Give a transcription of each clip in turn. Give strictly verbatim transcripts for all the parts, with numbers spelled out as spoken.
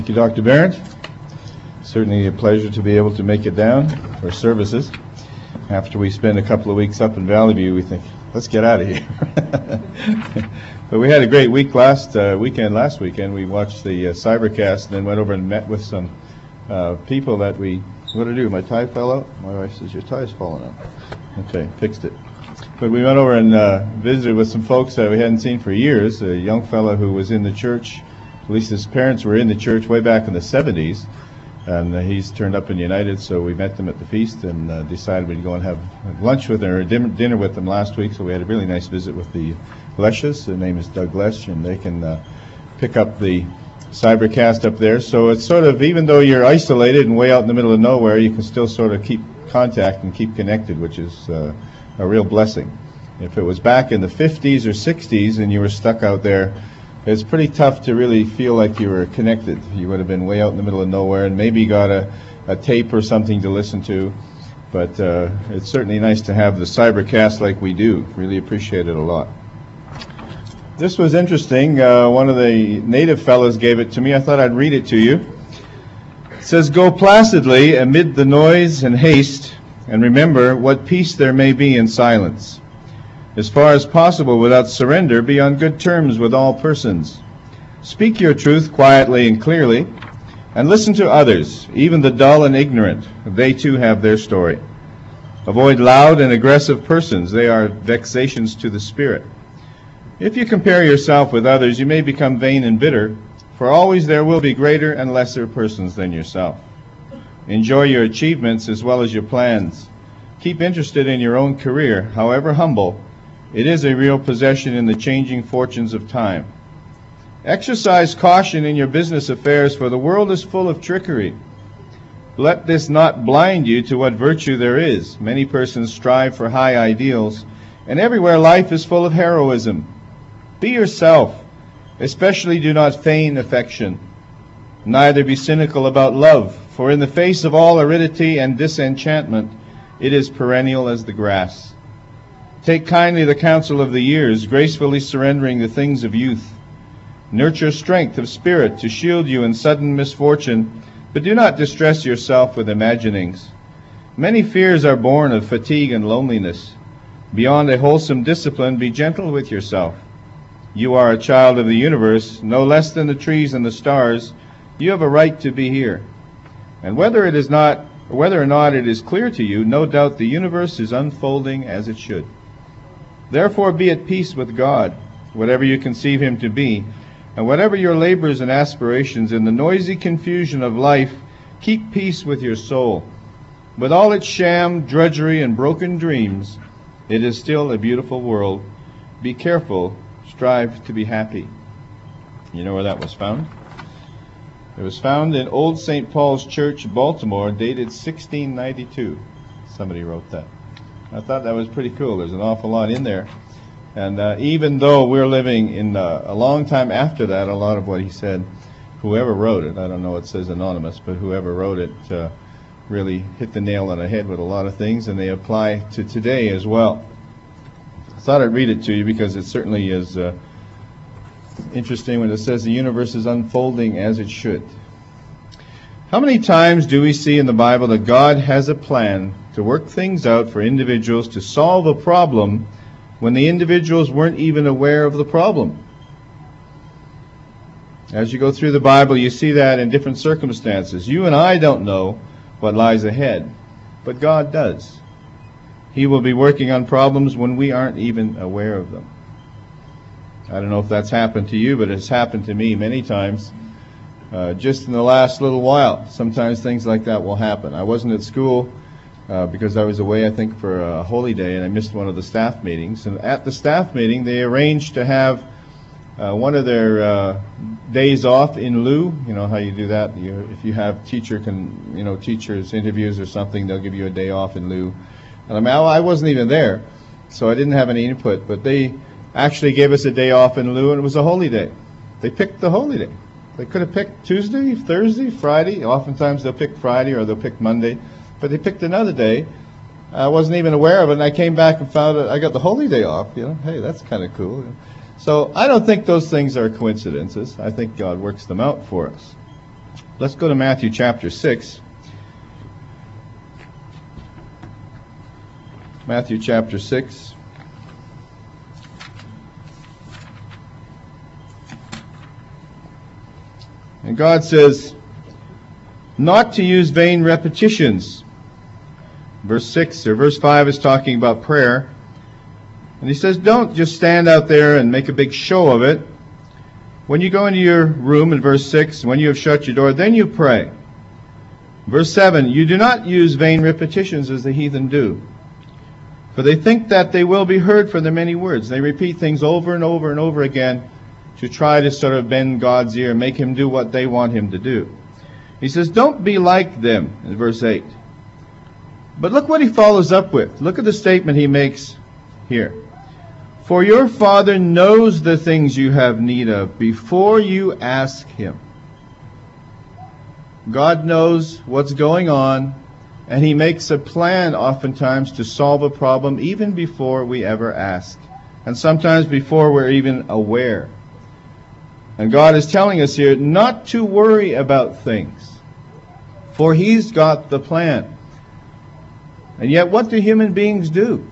Thank you, Doctor Barrett. Certainly a pleasure to be able to make it down for services. After we spend a couple of weeks up in Valley View, we think, let's get out of here. But we had a great week last uh, weekend. Last weekend, we watched the uh, Cybercast and then went over and met with some uh, people that we. What did I do? My tie fell out. My wife says your tie's falling out. Okay, fixed it. But we went over and uh, visited with some folks that we hadn't seen for years. A young fellow who was in the church. At least his parents were in the church way back in the seventies, and uh, he's turned up in United, so we met them at the feast and uh, decided we'd go and have lunch with them, or dinner, dinner with them last week, so we had a really nice visit with the Leshes. Their name is Doug Lesh, and they can uh, pick up the Cybercast up there. So it's sort of, even though you're isolated and way out in the middle of nowhere, you can still sort of keep contact and keep connected, which is uh, a real blessing. If it was back in the fifties or sixties and you were stuck out there, it's pretty tough to really feel like you were connected. You would have been way out in the middle of nowhere and maybe got a, a tape or something to listen to. But uh, it's certainly nice to have the Cybercast like we do. Really appreciate it a lot. This was interesting. Uh, one of the native fellows gave it to me. I thought I'd read it to you. It says, "Go placidly amid the noise and haste, and remember what peace there may be in silence. As far as possible without surrender, be on good terms with all persons. Speak your truth quietly and clearly, and listen to others, even the dull and ignorant. They too have their story. Avoid loud and aggressive persons. They are vexations to the spirit. If you compare yourself with others, you may become vain and bitter, for always there will be greater and lesser persons than yourself. Enjoy your achievements as well as your plans. Keep interested in your own career, however humble. It is a real possession in the changing fortunes of time. Exercise caution in your business affairs, for the world is full of trickery. Let this not blind you to what virtue there is. Many persons strive for high ideals, and everywhere life is full of heroism. Be yourself. Especially do not feign affection. Neither be cynical about love, for in the face of all aridity and disenchantment, it is perennial as the grass. Take kindly the counsel of the years, gracefully surrendering the things of youth. Nurture strength of spirit to shield you in sudden misfortune, but do not distress yourself with imaginings. Many fears are born of fatigue and loneliness. Beyond a wholesome discipline, be gentle with yourself. You are a child of the universe, no less than the trees and the stars. You have a right to be here. And whether it is not, or whether or not it is clear to you, no doubt the universe is unfolding as it should. Therefore be at peace with God, whatever you conceive him to be, and whatever your labors and aspirations in the noisy confusion of life, keep peace with your soul. With all its sham, drudgery, and broken dreams, it is still a beautiful world. Be careful, strive to be happy." You know where that was found? It was found in Old Saint Paul's Church, Baltimore, dated sixteen ninety-two. Somebody wrote that. I thought that was pretty cool. There's an awful lot in there. And uh, even though we're living in uh, a long time after that, a lot of what he said, whoever wrote it, I don't know, it says anonymous, but whoever wrote it uh, really hit the nail on the head with a lot of things, and they apply to today as well. I thought I'd read it to you because it certainly is uh, interesting when it says the universe is unfolding as it should. How many times do we see in the Bible that God has a plan to work things out for individuals to solve a problem when the individuals weren't even aware of the problem? As you go through the Bible, you see that in different circumstances. You and I don't know what lies ahead, but God does. He will be working on problems when we aren't even aware of them. I don't know if that's happened to you, but it's happened to me many times. Uh, just in the last little while, sometimes things like that will happen. I wasn't at school uh, because I was away, I think, for a holy day, and I missed one of the staff meetings. And at the staff meeting, they arranged to have uh, one of their uh, days off in lieu. You know how you do that? You, if you have teacher can, you know, teachers interviews or something, they'll give you a day off in lieu. And I mean, I wasn't even there, so I didn't have any input. But they actually gave us a day off in lieu, and it was a holy day. They picked the holy day. They could have picked Tuesday, Thursday, Friday. Oftentimes they'll pick Friday or they'll pick Monday. But they picked another day. I wasn't even aware of it, and I came back and found out I got the holy day off. You know, hey, that's kind of cool. So I don't think those things are coincidences. I think God works them out for us. Let's go to Matthew chapter six. Matthew chapter six. And God says not to use vain repetitions. Verse six or verse five is talking about prayer. And he says, don't just stand out there and make a big show of it. When you go into your room, in verse six, when you have shut your door, then you pray. Verse seven, you do not use vain repetitions as the heathen do, for they think that they will be heard for their many words. They repeat things over and over and over again to try to sort of bend God's ear, make him do what they want him to do. He says, don't be like them, in verse eight. But look what he follows up with. Look at the statement he makes here. For your Father knows the things you have need of before you ask him. God knows what's going on, and he makes a plan oftentimes to solve a problem even before we ever ask, and sometimes before we're even aware. And God is telling us here not to worry about things, for he's got the plan. And yet, what do human beings do?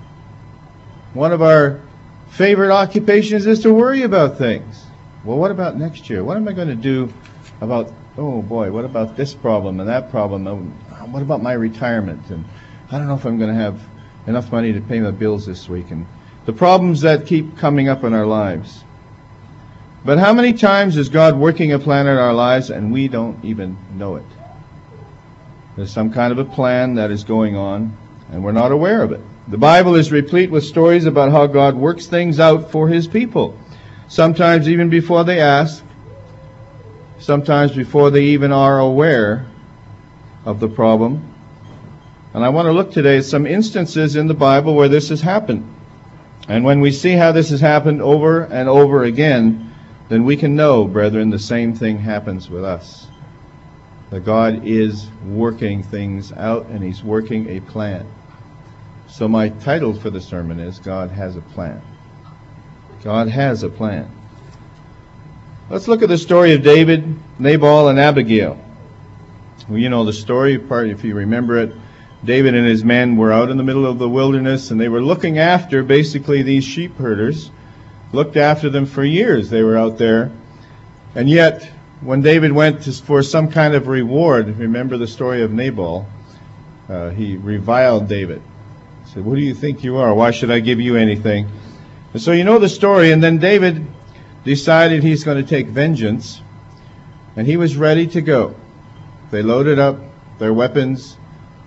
One of our favorite occupations is to worry about things. Well, what about next year? What am I going to do about, oh boy, what about this problem and that problem? Oh, what about my retirement? And I don't know if I'm going to have enough money to pay my bills this week. And the problems that keep coming up in our lives. But how many times is God working a plan in our lives and we don't even know it? There's some kind of a plan that is going on and we're not aware of it. The Bible is replete with stories about how God works things out for his people. Sometimes even before they ask. Sometimes before they even are aware of the problem. And I want to look today at some instances in the Bible where this has happened. And when we see how this has happened over and over again, then we can know, brethren, the same thing happens with us. That God is working things out and he's working a plan. So my title for the sermon is God Has a Plan. God has a plan. Let's look at the story of David, Nabal, and Abigail. Well, you know the story, part if you remember it. David and his men were out in the middle of the wilderness and they were looking after basically these sheep herders. Looked after them for years. They were out there. And yet, when David went to, for some kind of reward, remember the story of Nabal, uh, he reviled David. He said, "Who do you think you are? Why should I give you anything?" And so you know the story. And then David decided he's going to take vengeance. And he was ready to go. They loaded up their weapons,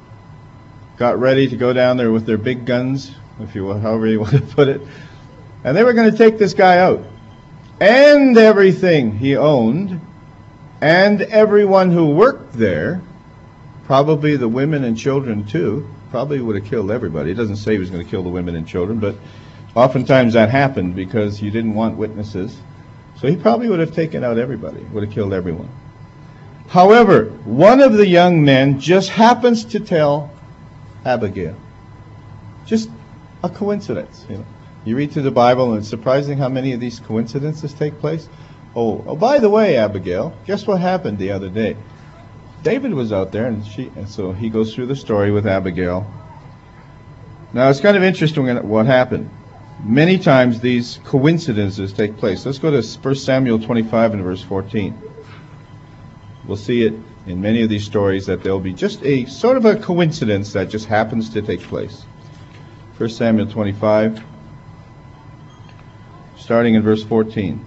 got ready to go down there with their big guns, if you will, however you want to put it. And they were going to take this guy out. And everything he owned, and everyone who worked there, probably the women and children too, probably would have killed everybody. It doesn't say he was going to kill the women and children, but oftentimes that happened because you didn't want witnesses. So he probably would have taken out everybody, would have killed everyone. However, one of the young men just happens to tell Abigail. Just a coincidence, you know. You read through the Bible and it's surprising how many of these coincidences take place. Oh, oh, by the way, Abigail, guess what happened the other day? David was out there, and she, and so he goes through the story with Abigail. Now, it's kind of interesting what happened. Many times these coincidences take place. Let's go to First Samuel twenty-five and verse fourteen. We'll see it in many of these stories that there'll be just a sort of a coincidence that just happens to take place. First Samuel twenty-five, starting in verse fourteen.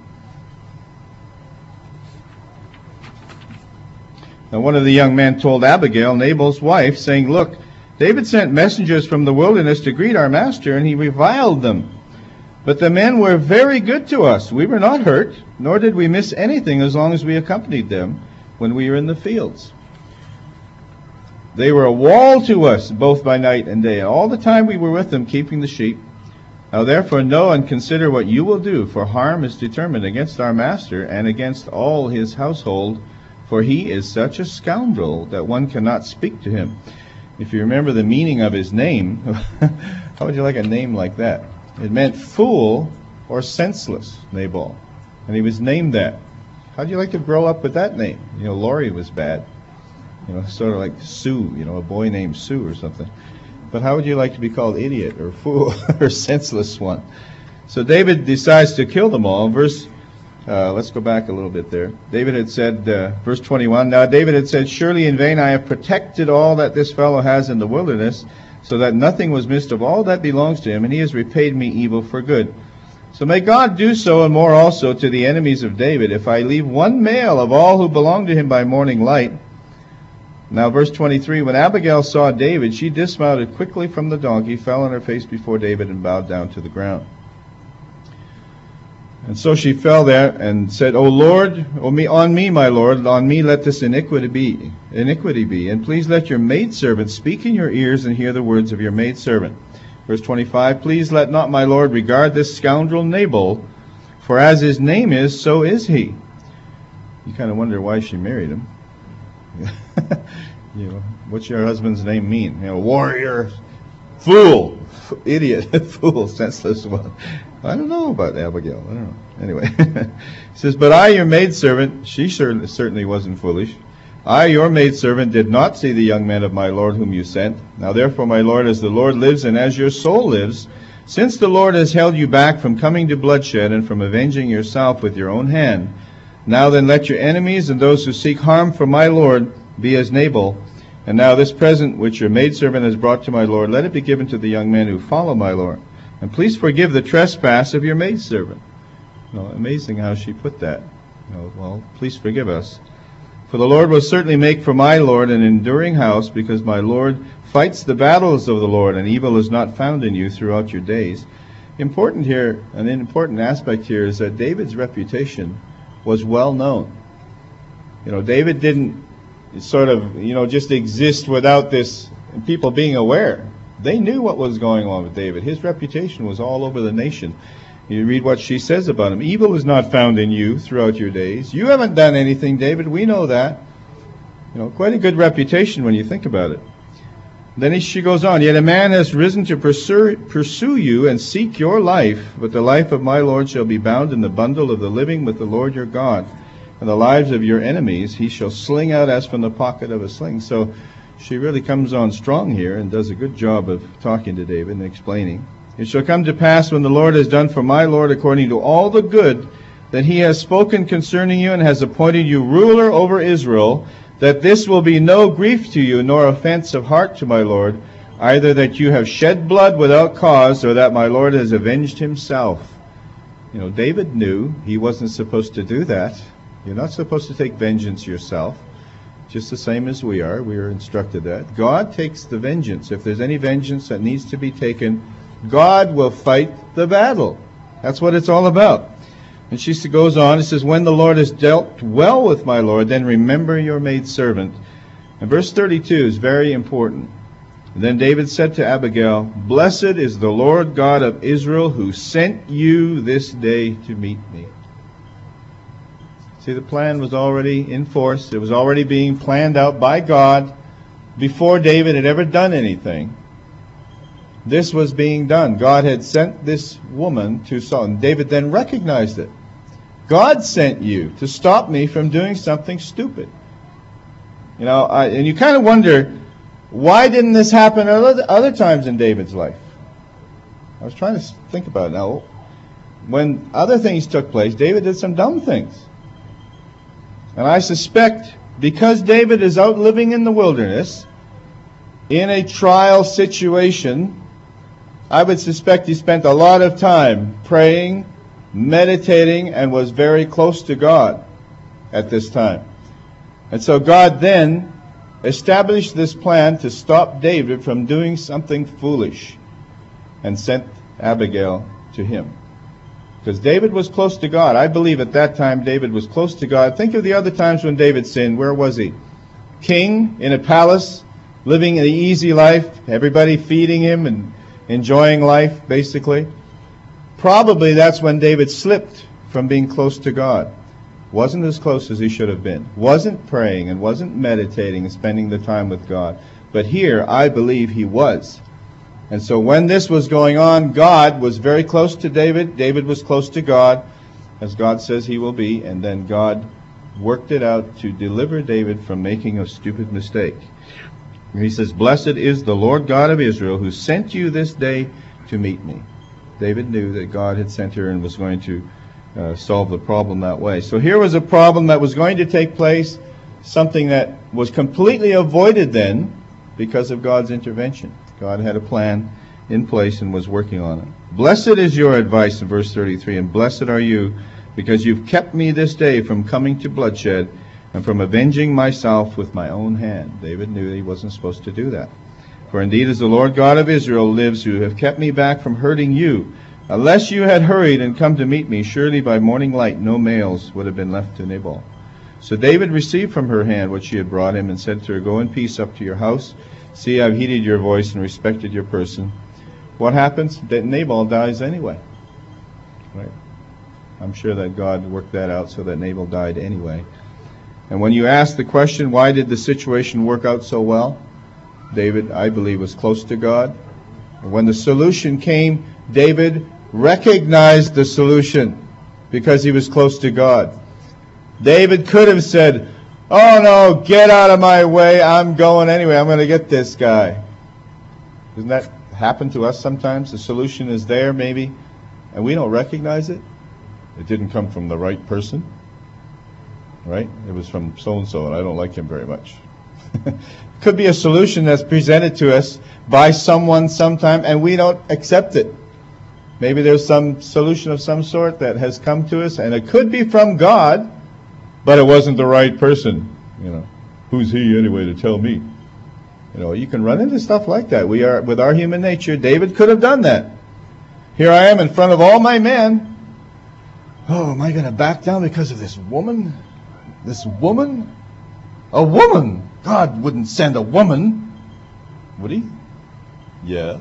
Now one of the young men told Abigail, Nabal's wife, saying, "Look, David sent messengers from the wilderness to greet our master, and he reviled them. But the men were very good to us. We were not hurt, nor did we miss anything as long as we accompanied them when we were in the fields. They were a wall to us, both by night and day, all the time we were with them, keeping the sheep. Now therefore know and consider what you will do, for harm is determined against our master and against all his household, for he is such a scoundrel that one cannot speak to him." If you remember the meaning of his name, how would you like a name like that? It meant fool or senseless, Nabal. And he was named that. How'd you like to grow up with that name? You know, Laurie was bad. You know, sort of like Sue, you know, a boy named Sue or something. But how would you like to be called idiot or fool or senseless one? So David decides to kill them all. Verse, uh, let's go back a little bit there. David had said, uh, verse twenty-one, now David had said, surely in vain I have protected all that this fellow has in the wilderness, so that nothing was missed of all that belongs to him, and he has repaid me evil for good. So may God do so and more also to the enemies of David, if I leave one male of all who belong to him by morning light. Now verse twenty-three, when Abigail saw David, she dismounted quickly from the donkey, fell on her face before David, and bowed down to the ground. And so she fell there and said, O Lord, O me, on me, my Lord, on me let this iniquity be, iniquity be, and please let your maidservant speak in your ears and hear the words of your maidservant. Verse twenty-five, please let not my Lord regard this scoundrel Nabal, for as his name is, so is he. You kind of wonder why she married him. You know, what's your husband's name mean? You know, warrior, fool, idiot, fool, senseless one. I don't know about Abigail. I don't know. Anyway, he says, but I, your maidservant, she certainly, certainly wasn't foolish. I, your maidservant, did not see the young men of my Lord whom you sent. Now therefore, my Lord, as the Lord lives and as your soul lives, since the Lord has held you back from coming to bloodshed and from avenging yourself with your own hand, now then let your enemies and those who seek harm for my Lord be as Nabal. And now this present which your maidservant has brought to my Lord, let it be given to the young men who follow my Lord. And please forgive the trespass of your maidservant. You know, amazing how she put that. You know, well, please forgive us. For the Lord will certainly make for my Lord an enduring house, because my Lord fights the battles of the Lord, and evil is not found in you throughout your days. Important here, an important aspect here is that David's reputation was well known. You know, David didn't sort of, you know, just exist without this, people being aware. They knew what was going on with David. His reputation was all over the nation. You read what she says about him. Evil is not found in you throughout your days. You haven't done anything, David. We know that. You know, quite a good reputation when you think about it. Then she goes on, yet a man has risen to pursue, pursue you and seek your life, but the life of my Lord shall be bound in the bundle of the living with the Lord your God. And the lives of your enemies he shall sling out as from the pocket of a sling. So she really comes on strong here and does a good job of talking to David and explaining. It shall come to pass when the Lord has done for my Lord according to all the good that he has spoken concerning you and has appointed you ruler over Israel, that this will be no grief to you, nor offense of heart to my Lord, either that you have shed blood without cause, or that my Lord has avenged himself. You know, David knew he wasn't supposed to do that. You're not supposed to take vengeance yourself, just the same as we are. We are instructed that. God takes the vengeance. If there's any vengeance that needs to be taken, God will fight the battle. That's what it's all about. And she goes on, it says, when the Lord has dealt well with my Lord, then remember your maidservant. And verse thirty-two is very important. And then David said to Abigail, blessed is the Lord God of Israel, who sent you this day to meet me. See, the plan was already in force. It was already being planned out by God before David had ever done anything. This was being done. God had sent this woman to Saul. And David then recognized it. God sent you to stop me from doing something stupid. You know, I, and you kind of wonder, why didn't this happen at other, other times in David's life? I was trying to think about it now. When other things took place, David did some dumb things. And I suspect because David is out living in the wilderness, in a trial situation, I would suspect he spent a lot of time praying, meditating, and was very close to God at this time. And so God then established this plan to stop David from doing something foolish and sent Abigail to him. Because David was close to God. I believe at that time David was close to God. Think of the other times when David sinned. Where was he? King in a palace, living an easy life, everybody feeding him and enjoying life, basically. Probably that's when David slipped from being close to God. Wasn't as close as he should have been. Wasn't praying and wasn't meditating and spending the time with God. But here, I believe he was. And so when this was going on, God was very close to David. David was close to God, as God says he will be. And then God worked it out to deliver David from making a stupid mistake. And he says, "Blessed is the Lord God of Israel, who sent you this day to meet me." David knew that God had sent her and was going to uh, solve the problem that way. So here was a problem that was going to take place, something that was completely avoided then because of God's intervention. God had a plan in place and was working on it. "Blessed is your advice," in verse thirty-three, "and blessed are you, because you've kept me this day from coming to bloodshed and from avenging myself with my own hand." David knew that he wasn't supposed to do that. "For indeed, as the Lord God of Israel lives, who have kept me back from hurting you, unless you had hurried and come to meet me, surely by morning light no males would have been left to Nabal." So David received from her hand what she had brought him, and said to her, "Go in peace up to your house. See, I've heeded your voice and respected your person." What happens? That Nabal dies anyway. Right? I'm sure that God worked that out so that Nabal died anyway. And when you ask the question, why did the situation work out so well? David, I believe, was close to God. And when the solution came, David recognized the solution because he was close to God. David could have said, "Oh no, get out of my way, I'm going anyway, I'm going to get this guy." Doesn't that happen to us sometimes? The solution is there maybe, and we don't recognize it. It didn't come from the right person, right? It was from so-and-so, and I don't like him very much. Could be a solution that's presented to us by someone sometime, and we don't accept it. Maybe there's some solution of some sort that has come to us, and it could be from God, but it wasn't the right person. You know, who's he anyway to tell me? You know, you can run into stuff like that. We are, with our human nature, David could have done that. Here I am in front of all my men. Oh, am I going to back down because of this woman? This woman? A woman! God wouldn't send a woman, would he? Yeah.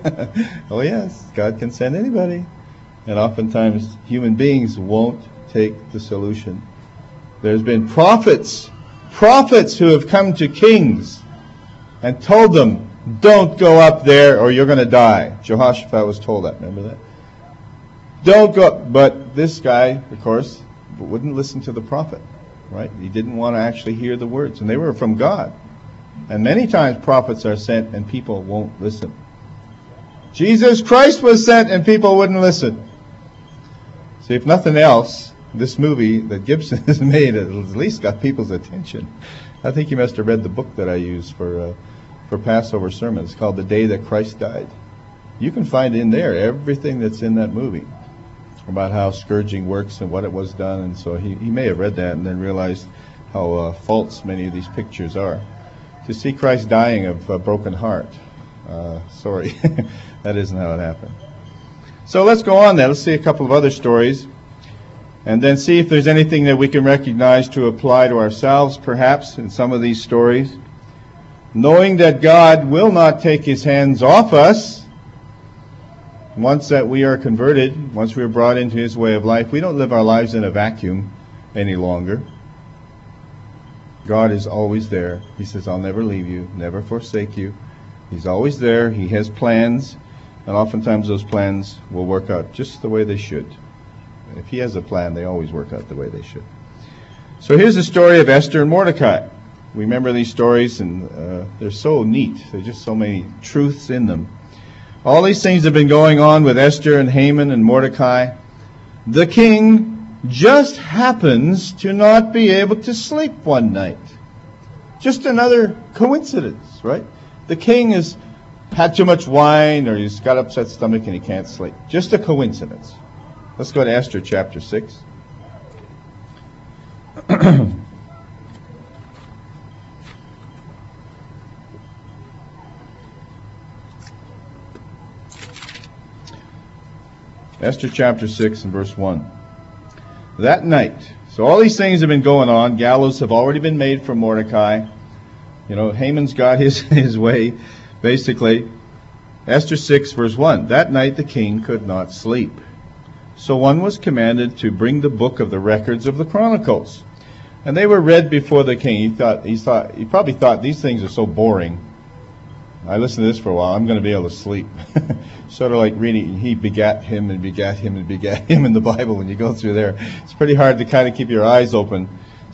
Oh yes, God can send anybody. And oftentimes human beings won't take the solution. There's been prophets, prophets who have come to kings and told them, "Don't go up there or you're going to die." Jehoshaphat was told that, remember that? Don't go. But this guy, of course, wouldn't listen to the prophet, right? He didn't want to actually hear the words, and they were from God. And many times prophets are sent and people won't listen. Jesus Christ was sent and people wouldn't listen. See, if nothing else, this movie that Gibson has made at least got people's attention. I think you must have read the book that I use for uh, for Passover sermons. It's called The Day That Christ Died. You can find in there everything that's in that movie about how scourging works and what it was done. And so he, he may have read that and then realized how uh, false many of these pictures are. To see Christ dying of a broken heart, uh, sorry, that isn't how it happened. So let's go on then. Let's see a couple of other stories and then see if there's anything that we can recognize to apply to ourselves, perhaps, in some of these stories. Knowing that God will not take his hands off us once that we are converted, once we are brought into his way of life. We don't live our lives in a vacuum any longer. God is always there. He says, "I'll never leave you, never forsake you." He's always there. He has plans, and oftentimes those plans will work out just the way they should. If he has a plan, they always work out the way they should. So here's the story of Esther and Mordecai. We remember these stories, and uh, they're so neat. There's just so many truths in them. All these things have been going on with Esther and Haman and Mordecai. The king just happens to not be able to sleep one night. Just another coincidence, right? The king has had too much wine, or he's got upset stomach and he can't sleep. Just a coincidence. Let's go to Esther chapter six. Esther chapter six and verse one. That night, so all these things have been going on. Gallows have already been made for Mordecai. You know, Haman's got his, his way, basically. Esther six verse one. That night the king could not sleep. So one was commanded to bring the book of the records of the Chronicles. And they were read before the king. He thought, he thought, he probably thought, these things are so boring. I listened to this for a while, I'm going to be able to sleep. Sort of like reading, he begat him and begat him and begat him in the Bible when you go through there. It's pretty hard to kind of keep your eyes open.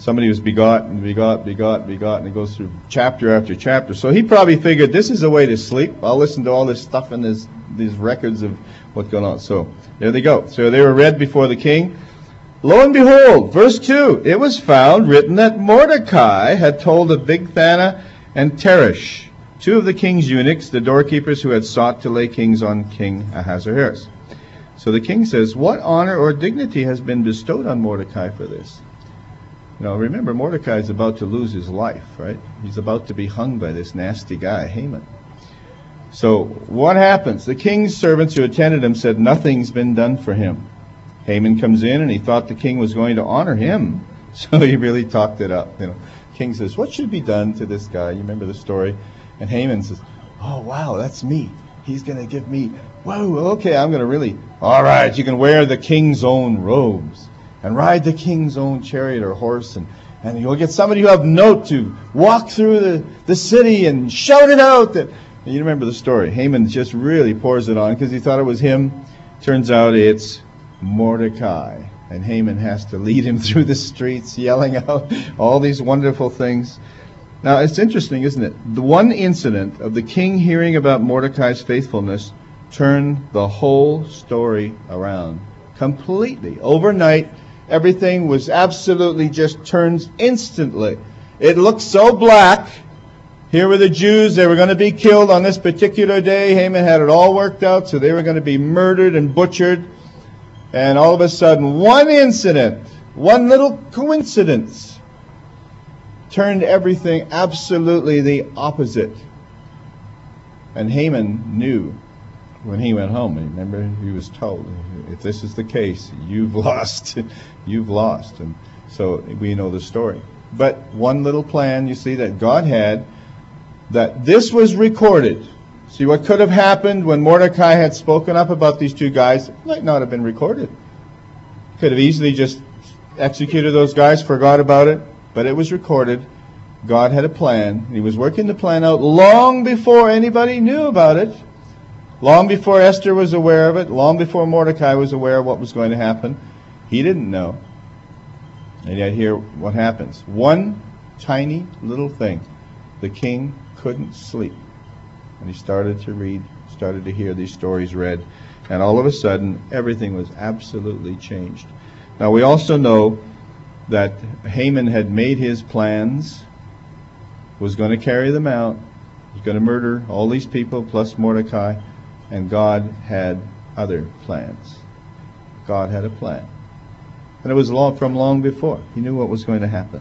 somebody who's begotten, begot, begot, begot, and it goes through chapter after chapter. So he probably figured, this is a way to sleep. I'll listen to all this stuff and this, these records of what's going on. So there they go. So they were read before the king. Lo and behold, verse two, it was found written that Mordecai had told of Bigthana and Teresh, two of the king's eunuchs, the doorkeepers who had sought to lay kings on King Ahasuerus. So the king says, what honor or dignity has been bestowed on Mordecai for this? Now remember, Mordecai is about to lose his life, right? He's about to be hung by this nasty guy, Haman. So what happens? The king's servants who attended him said nothing's been done for him. Haman comes in and he thought the king was going to honor him. So he really talked it up. You know, king says, what should be done to this guy? You remember the story? And Haman says, oh wow, that's me. He's going to give me, whoa, okay, I'm going to really, all right, you can wear the king's own robes and ride the king's own chariot or horse, and, and you'll get somebody who have note to walk through the, the city and shout it out. That, you remember the story. Haman just really pours it on because he thought it was him. Turns out it's Mordecai. And Haman has to lead him through the streets yelling out all these wonderful things. Now, it's interesting, isn't it? The one incident of the king hearing about Mordecai's faithfulness turned the whole story around completely. Overnight, everything was absolutely just turned instantly. It looked so black. Here were the Jews. They were going to be killed on this particular day. Haman had it all worked out, so they were going to be murdered and butchered. And all of a sudden, one incident, one little coincidence, turned everything absolutely the opposite. And Haman knew when he went home. Remember, he was told, if this is the case, you've lost. You've lost. And so we know the story. But one little plan, you see, that God had, that this was recorded. See, what could have happened when Mordecai had spoken up about these two guys, it might not have been recorded. Could have easily just executed those guys, forgot about it, but it was recorded. God had a plan. He was working the plan out long before anybody knew about it, long before Esther was aware of it, long before Mordecai was aware of what was going to happen. He didn't know. And yet here what happens. One tiny little thing. The king couldn't sleep. And he started to read, started to hear these stories read. And all of a sudden, everything was absolutely changed. Now, we also know that Haman had made his plans, was going to carry them out, was going to murder all these people plus Mordecai, and God had other plans. God had a plan. And it was long, from long before. He knew what was going to happen.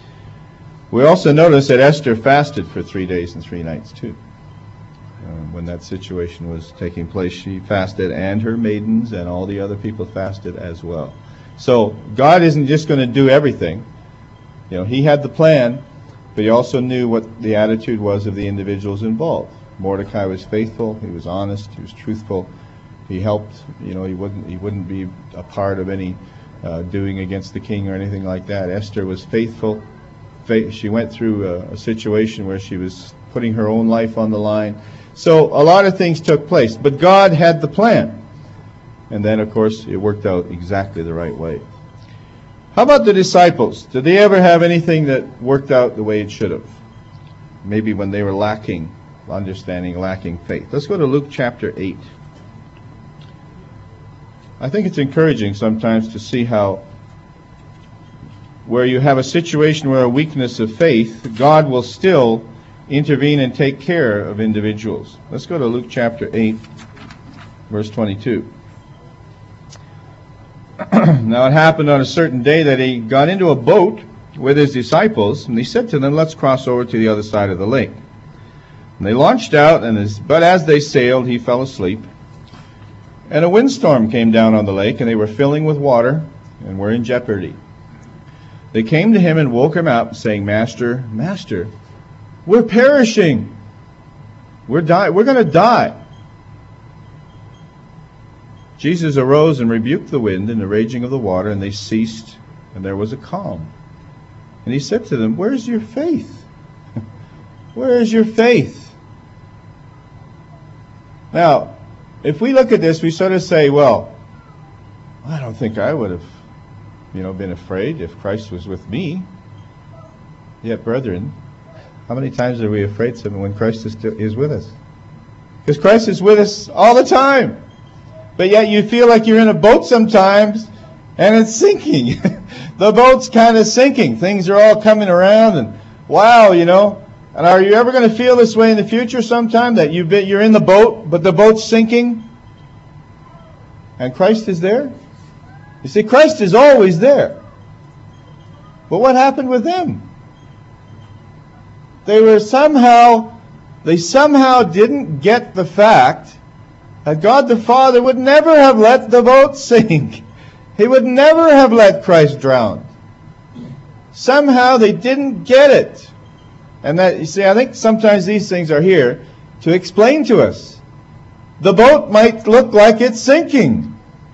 We also notice that Esther fasted for three days and three nights, too. Uh, when that situation was taking place, she fasted, and her maidens and all the other people fasted as well. So God isn't just going to do everything. You know, he had the plan, but he also knew what the attitude was of the individuals involved. Mordecai was faithful, he was honest, he was truthful, he helped. You know, he wouldn't he wouldn't be a part of any uh, doing against the king or anything like that. Esther was faithful. Fa- she went through a, a situation where she was putting her own life on the line. So a lot of things took place, but God had the plan. And then, of course, it worked out exactly the right way. How about the disciples? Did they ever have anything that worked out the way it should have? Maybe when they were lacking understanding, lacking faith. Let's go to Luke chapter eight. I think it's encouraging sometimes to see how where you have a situation where a weakness of faith, God will still intervene and take care of individuals. Let's go to Luke chapter eight, verse twenty-two. Now it happened on a certain day that he got into a boat with his disciples, and he said to them, let's cross over to the other side of the lake. And they launched out, and as, but as they sailed, he fell asleep. And a windstorm came down on the lake, and they were filling with water, and were in jeopardy. They came to him and woke him up, saying, Master, Master, we're perishing. We're die- We're going to die. Jesus arose and rebuked the wind and the raging of the water, and they ceased, and there was a calm. And he said to them, where's your faith? Where is your faith? Now, if we look at this, we sort of say, well, I don't think I would have, you know, been afraid if Christ was with me. Yet, brethren, how many times are we afraid of Him when Christ is, still, is with us? Because Christ is with us all the time. But yet you feel like you're in a boat sometimes, and it's sinking. The boat's kind of sinking. Things are all coming around, and wow, you know. And are you ever going to feel this way in the future sometime, that you've been, you're in the boat, but the boat's sinking? And Christ is there? You see, Christ is always there. But what happened with them? They were somehow, they somehow didn't get the fact that God the Father would never have let the boat sink. He would never have let Christ drown. Somehow they didn't get it. And that, you see, I think sometimes these things are here to explain to us. The boat might look like it's sinking.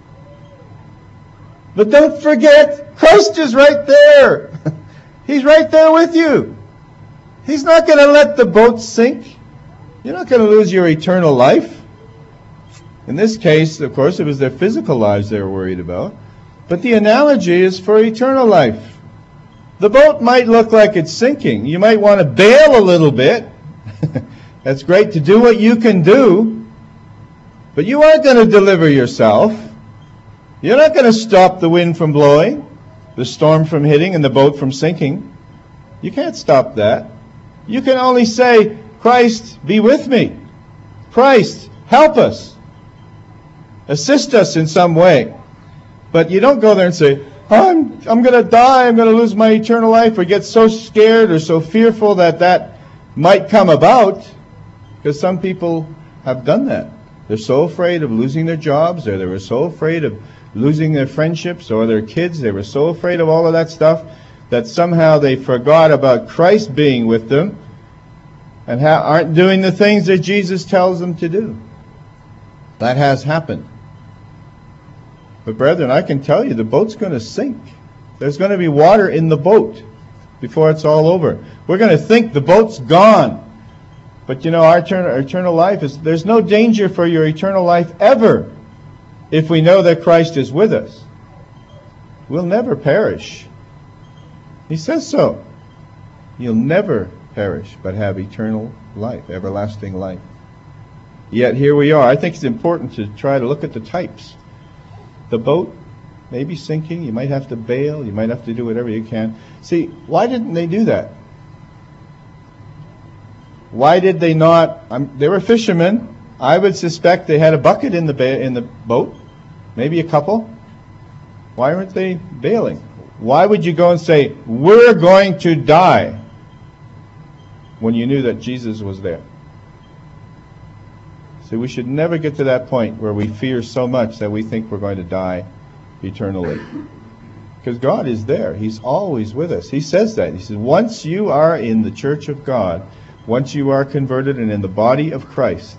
But don't forget, Christ is right there. He's right there with you. He's not going to let the boat sink. You're not going to lose your eternal life. In this case, of course, it was their physical lives they were worried about. But the analogy is for eternal life. The boat might look like it's sinking. You might want to bail a little bit. That's great to do what you can do. But you aren't going to deliver yourself. You're not going to stop the wind from blowing, the storm from hitting, and the boat from sinking. You can't stop that. You can only say, Christ, be with me. Christ, help us. Assist us in some way. But you don't go there and say, I'm, I'm going to die, I'm going to lose my eternal life, or get so scared or so fearful that that might come about. Because some people have done that. They're so afraid of losing their jobs, or they were so afraid of losing their friendships or their kids. They were so afraid of all of that stuff that somehow they forgot about Christ being with them and ha- aren't doing the things that Jesus tells them to do. That has happened. But brethren, I can tell you the boat's going to sink. There's going to be water in the boat before it's all over. We're going to think the boat's gone. But you know, our eternal, our eternal life is, there's no danger for your eternal life ever if we know that Christ is with us. We'll never perish. He says so. You'll never perish, but have eternal life, everlasting life. Yet here we are. I think it's important to try to look at the types. The boat may be sinking. You might have to bail. You might have to do whatever you can. See, why didn't they do that? Why did they not? Um, they were fishermen. I would suspect they had a bucket in the ba- in the boat, maybe a couple. Why weren't they bailing? Why would you go and say, we're going to die, when you knew that Jesus was there? See, we should never get to that point where we fear so much that we think we're going to die eternally. Because God is there. He's always with us. He says that. He says, once you are in the church of God, once you are converted and in the body of Christ,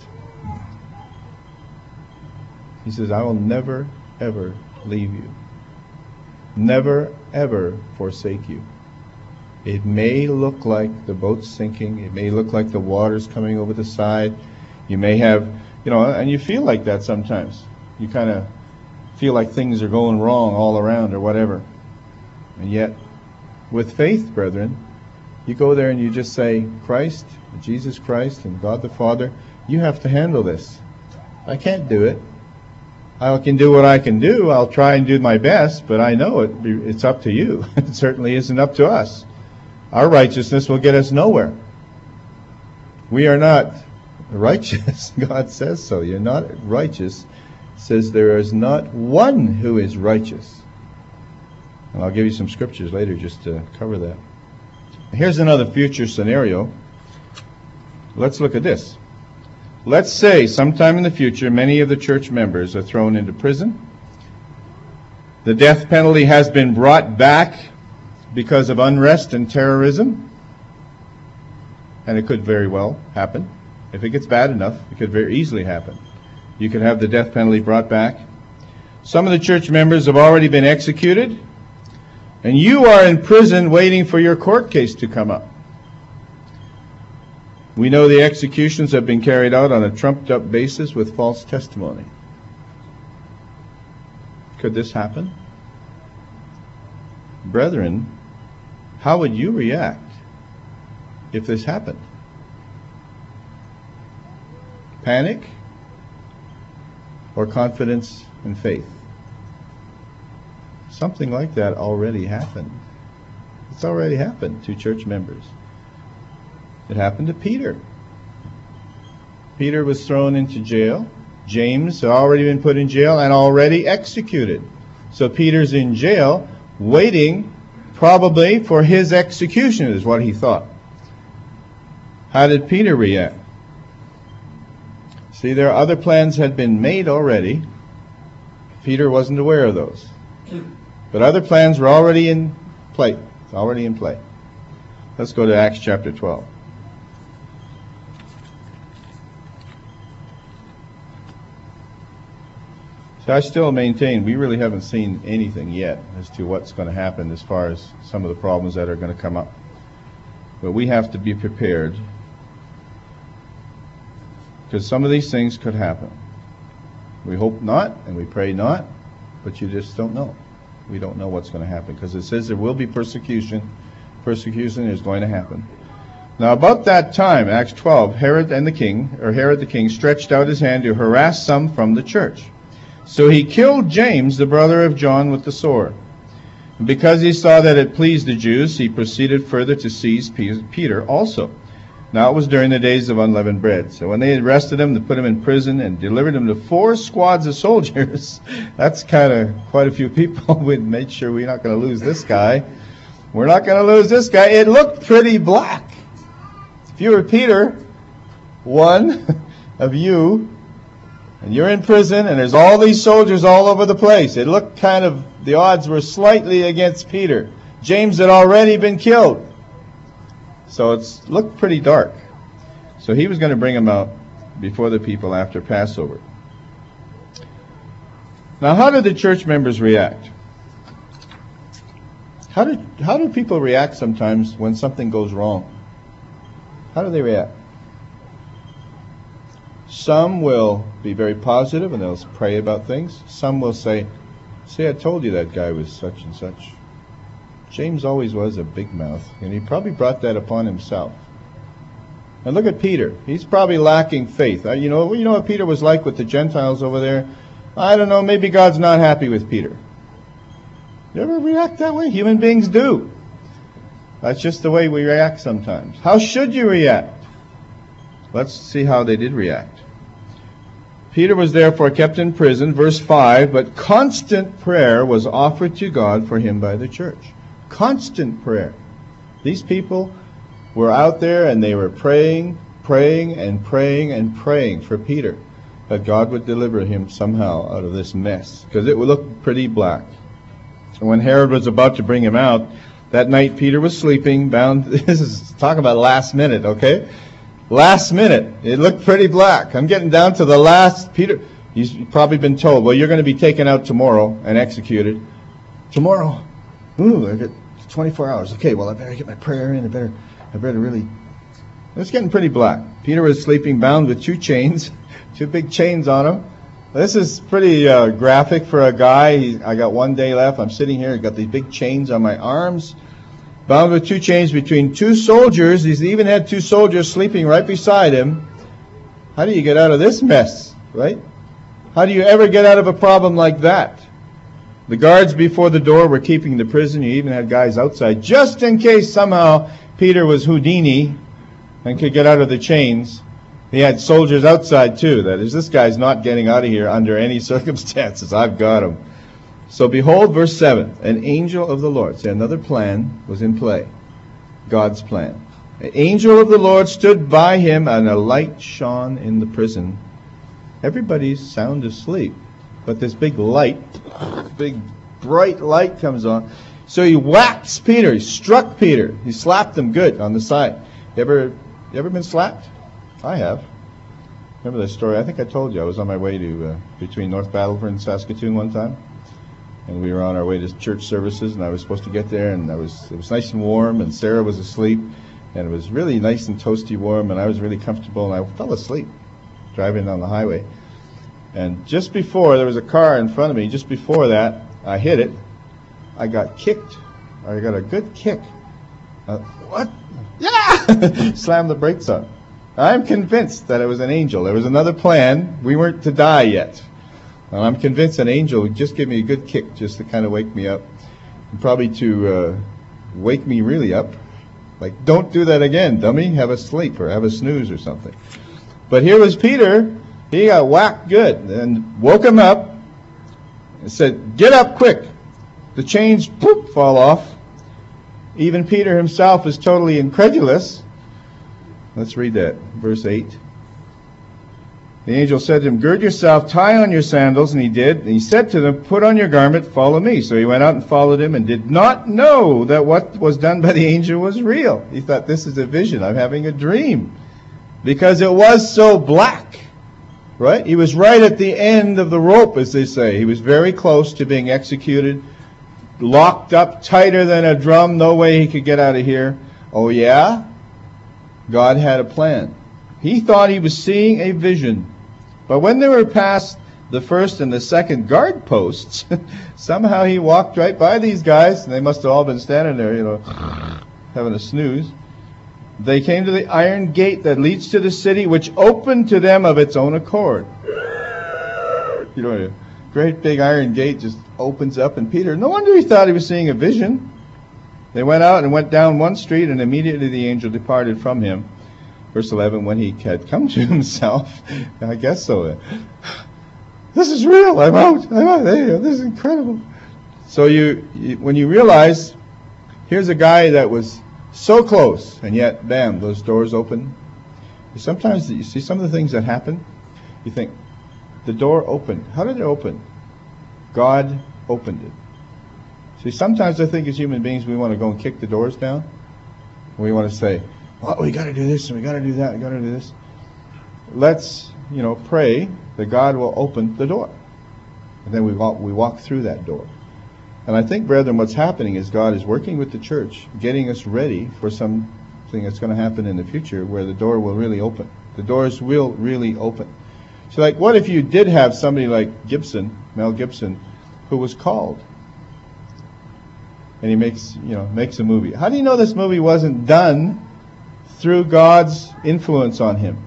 He says, I will never, ever leave you. Never, ever forsake you. It may look like the boat's sinking. It may look like the water's coming over the side. You may have, you know, and you feel like that sometimes. You kind of feel like things are going wrong all around or whatever. And yet, with faith, brethren, you go there and you just say, Christ, Jesus Christ, and God the Father, you have to handle this. I can't do it. I can do what I can do. I'll try and do my best, but I know it, it's up to you. It certainly isn't up to us. Our righteousness will get us nowhere. We are not righteous. God says so. You're not righteous. It says there is not one who is righteous. And I'll give you some scriptures later just to cover that. Here's another future scenario. Let's look at this. Let's say sometime in the future many of the church members are thrown into prison. The death penalty has been brought back because of unrest and terrorism. And it could very well happen. If it gets bad enough, it could very easily happen. You could have the death penalty brought back. Some of the church members have already been executed. And you are in prison waiting for your court case to come up. We know the executions have been carried out on a trumped-up basis with false testimony. Could this happen? Brethren, how would you react if this happened? Panic or confidence and faith? Something like that already happened. It's already happened to church members. It happened to Peter. Peter was thrown into jail. James had already been put in jail and already executed. So Peter's in jail, waiting probably for his execution, is what he thought. How did Peter react? See, there are other plans had been made already. Peter wasn't aware of those. But other plans were already in play. It's already in play. Let's go to Acts chapter twelve. So I still maintain we really haven't seen anything yet as to what's going to happen as far as some of the problems that are going to come up. But we have to be prepared, because some of these things could happen. We hope not, and we pray not, but you just don't know. We don't know what's going to happen, because it says there will be persecution. Persecution is going to happen. Now about that time, Acts twelve, Herod and the king, or Herod the king, stretched out his hand to harass some from the church. So he killed James, the brother of John, with the sword. And because he saw that it pleased the Jews, he proceeded further to seize Peter also. Now it was during the days of unleavened bread. So when they arrested him, they put him in prison and delivered him to four squads of soldiers. That's kind of quite a few people. We made sure we're not going to lose this guy. We're not going to lose this guy. It looked pretty black. If you were Peter, one of you, and you're in prison, and there's all these soldiers all over the place, it looked kind of, the odds were slightly against Peter. James had already been killed. So it looked pretty dark. So he was going to bring him out before the people after Passover. Now, how did the church members react? How do, how do people react sometimes when something goes wrong? How do they react? Some will be very positive and they'll pray about things. Some will say, see, I told you that guy was such and such. James always was a big mouth, and he probably brought that upon himself. And look at Peter. He's probably lacking faith. You know, you know what Peter was like with the Gentiles over there? I don't know, maybe God's not happy with Peter. You ever react that way? Human beings do. That's just the way we react sometimes. How should you react? Let's see how they did react. Peter was therefore kept in prison, verse five, but constant prayer was offered to God for him by the church. Constant prayer. These people were out there and they were praying, praying, and praying, and praying for Peter, that God would deliver him somehow out of this mess, because it would look pretty black. And when Herod was about to bring him out, that night Peter was sleeping, bound. This is, talk about last minute, okay? Last minute. It looked pretty black. I'm getting down to the last. Peter, he's probably been told, well, you're going to be taken out tomorrow and executed. Tomorrow? Ooh, I got twenty-four hours. Okay, well, I better get my prayer in. I better, I better really. It's getting pretty black. Peter was sleeping, bound with two chains, two big chains on him. This is pretty uh, graphic for a guy. He, I got one day left. I'm sitting here. I got these big chains on my arms, bound with two chains between two soldiers. He's even had two soldiers sleeping right beside him. How do you get out of this mess, right? How do you ever get out of a problem like that? The guards before the door were keeping the prison. You even had guys outside, just in case somehow Peter was Houdini and could get out of the chains. He had soldiers outside too. That is, this guy's not getting out of here under any circumstances. I've got him. So behold, verse seven, an angel of the Lord. See, another plan was in play. God's plan. An angel of the Lord stood by him, and a light shone in the prison. Everybody's sound asleep, but this big light, big bright light comes on. So he whacks Peter. He struck Peter. He slapped him good on the side. You ever, you ever been slapped? I have. Remember that story? I think I told you. I was on my way to uh, between North Battleford and Saskatoon one time, and we were on our way to church services, and I was supposed to get there, and I was it was nice and warm, and Sarah was asleep, and it was really nice and toasty warm, and I was really comfortable, and I fell asleep driving on the highway. And just before, there was a car in front of me. Just before that, I hit it. I got kicked. I got a good kick. Uh, what? Yeah! slammed the brakes on. I'm convinced that it was an angel. There was another plan. We weren't to die yet. And I'm convinced an angel would just give me a good kick just to kind of wake me up. And probably to uh, wake me really up. Like, don't do that again, dummy. Have a sleep or have a snooze or something. But here was Peter. He got whacked good and woke him up and said, get up quick. The chains poof, fall off. Even Peter himself is totally incredulous. Let's read that. Verse eight. The angel said to him, gird yourself, tie on your sandals. And he did. And he said to them, put on your garment, follow me. So he went out and followed him and did not know that what was done by the angel was real. He thought, this is a vision. I'm having a dream. Because it was so black. Right? He was right at the end of the rope, as they say. He was very close to being executed. Locked up tighter than a drum. No way he could get out of here. Oh yeah? God had a plan. He thought he was seeing a vision. But when they were past the first and the second guard posts, somehow he walked right by these guys, and they must have all been standing there, you know, having a snooze. They came to the iron gate that leads to the city, which opened to them of its own accord. You know, a great big iron gate just opens up, and Peter, no wonder he thought he was seeing a vision. They went out and went down one street, and immediately the angel departed from him. Verse eleven, when he had come to himself, I guess so. This is real. I'm out. I'm out. This is incredible. So you, you, when you realize, here's a guy that was so close, and yet, bam, those doors open. Sometimes you see some of the things that happen. You think, the door opened. How did it open? God opened it. See, sometimes I think as human beings we want to go and kick the doors down. We want to say, well, we got to do this and we got to do that, we got to do this. Let's, you know, pray that God will open the door. And then we walk, we walk through that door. And I think, brethren, what's happening is God is working with the church, getting us ready for something that's going to happen in the future where the door will really open. The doors will really open. So, like, what if you did have somebody like Gibson, Mel Gibson, who was called? And he makes, you know, makes a movie. How do you know this movie wasn't done through God's influence on him?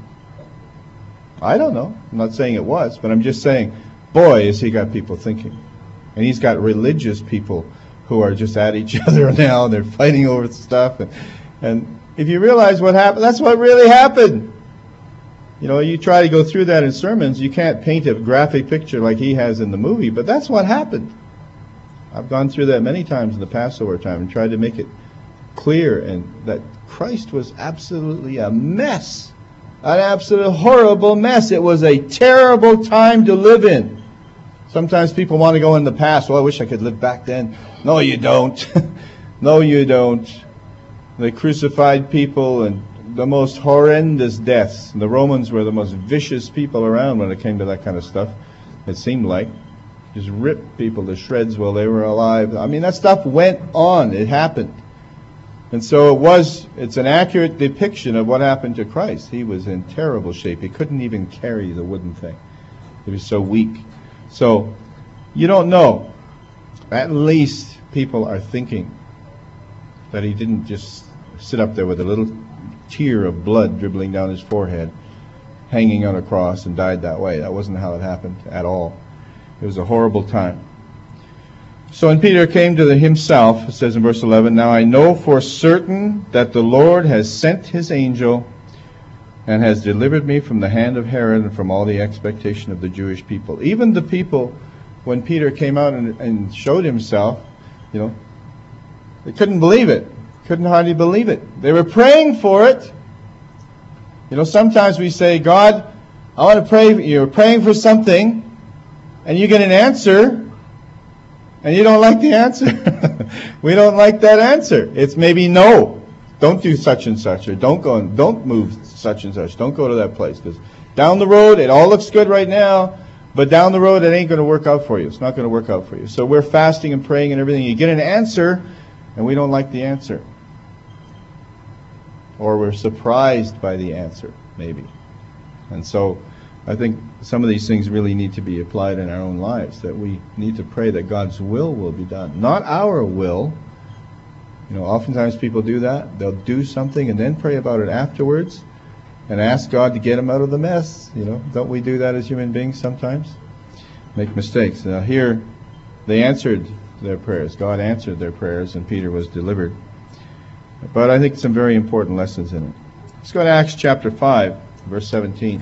I don't know. I'm not saying it was, but I'm just saying, boy, has he got people thinking. And he's got religious people who are just at each other now. They're fighting over stuff. And, and if you realize what happened, that's what really happened. You know, you try to go through that in sermons, you can't paint a graphic picture like he has in the movie, but that's what happened. I've gone through that many times in the Passover time and tried to make it clear and that Christ was absolutely a mess. An absolute horrible mess. It was a terrible time to live in. Sometimes people want to go in the past. Well, I wish I could live back then. No, you don't. No, you don't. They crucified people and the most horrendous deaths. The Romans were the most vicious people around when it came to that kind of stuff, it seemed like. Just ripped people to shreds while they were alive. I mean, that stuff went on. It happened. And so it was, it's an accurate depiction of what happened to Christ. He was in terrible shape. He couldn't even carry the wooden thing. He was so weak. So, you don't know. At least people are thinking that he didn't just sit up there with a little tear of blood dribbling down his forehead, hanging on a cross and died that way. That wasn't how it happened at all. It was a horrible time. So when Peter came to the himself, it says in verse eleven, now I know for certain that the Lord has sent his angel and has delivered me from the hand of Herod and from all the expectation of the Jewish people. Even the people, when Peter came out and, and showed himself, you know, they couldn't believe it. Couldn't hardly believe it. They were praying for it. You know, sometimes we say, God, I want to pray. You're praying for something, and you get an answer, and you don't like the answer. We don't like that answer. It's maybe no. Don't do such and such, or don't go and don't move such and such. Don't go to that place, because down the road it all looks good right now, but down the road it ain't going to work out for you. It's not going to work out for you. So we're fasting and praying and everything. You get an answer, and we don't like the answer, or we're surprised by the answer, maybe. And so I think some of these things really need to be applied in our own lives, that we need to pray that God's will will be done. Not our will, You know, oftentimes people do that. They'll do something and then pray about it afterwards and ask God to get them out of the mess. You know, don't we do that as human beings sometimes? Make mistakes. Now here, they answered their prayers. God answered their prayers, and Peter was delivered. But I think some very important lessons in it. Let's go to Acts chapter five, verse seventeen.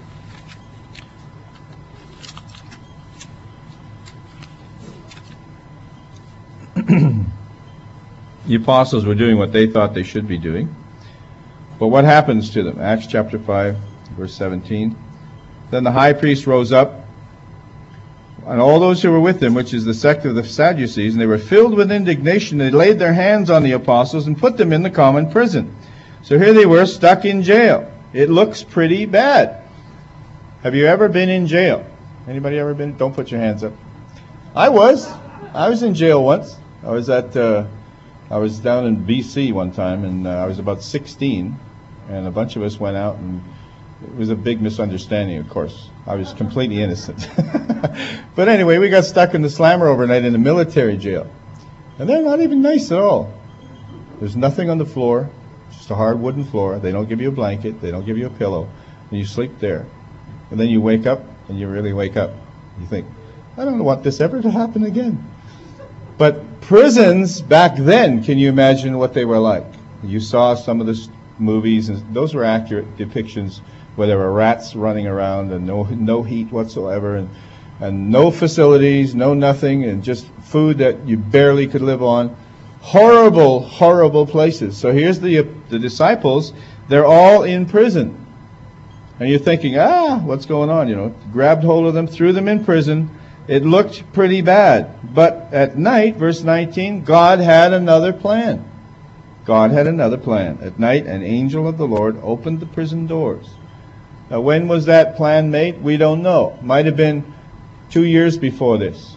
The apostles were doing what they thought they should be doing. But what happens to them? Acts chapter five, verse seventeen. Then the high priest rose up, and all those who were with him, which is the sect of the Sadducees, and they were filled with indignation. They laid their hands on the apostles and put them in the common prison. So here they were, stuck in jail. It looks pretty bad. Have you ever been in jail? Anybody ever been? Don't put your hands up. I was. I was in jail once. I was at... Uh, I was down in B C one time, and uh, I was about sixteen, and a bunch of us went out, and it was a big misunderstanding, of course. I was completely innocent. But anyway, we got stuck in the slammer overnight in a military jail. And they're not even nice at all. There's nothing on the floor, just a hard wooden floor. They don't give you a blanket, they don't give you a pillow, and you sleep there. And then you wake up, and you really wake up. You think, I don't want this ever to happen again. But prisons back then, can you imagine what they were like? You saw some of the movies, and those were accurate depictions where there were rats running around and no no heat whatsoever, and, and no facilities, no nothing, and just food that you barely could live on. Horrible, horrible places. So here's the, the disciples. They're all in prison. And you're thinking, ah, what's going on? You know, grabbed hold of them, threw them in prison. It looked pretty bad. But at night, verse nineteen, God had another plan. God had another plan. At night, an angel of the Lord opened the prison doors. Now, when was that plan made? We don't know. Might have been two years before this.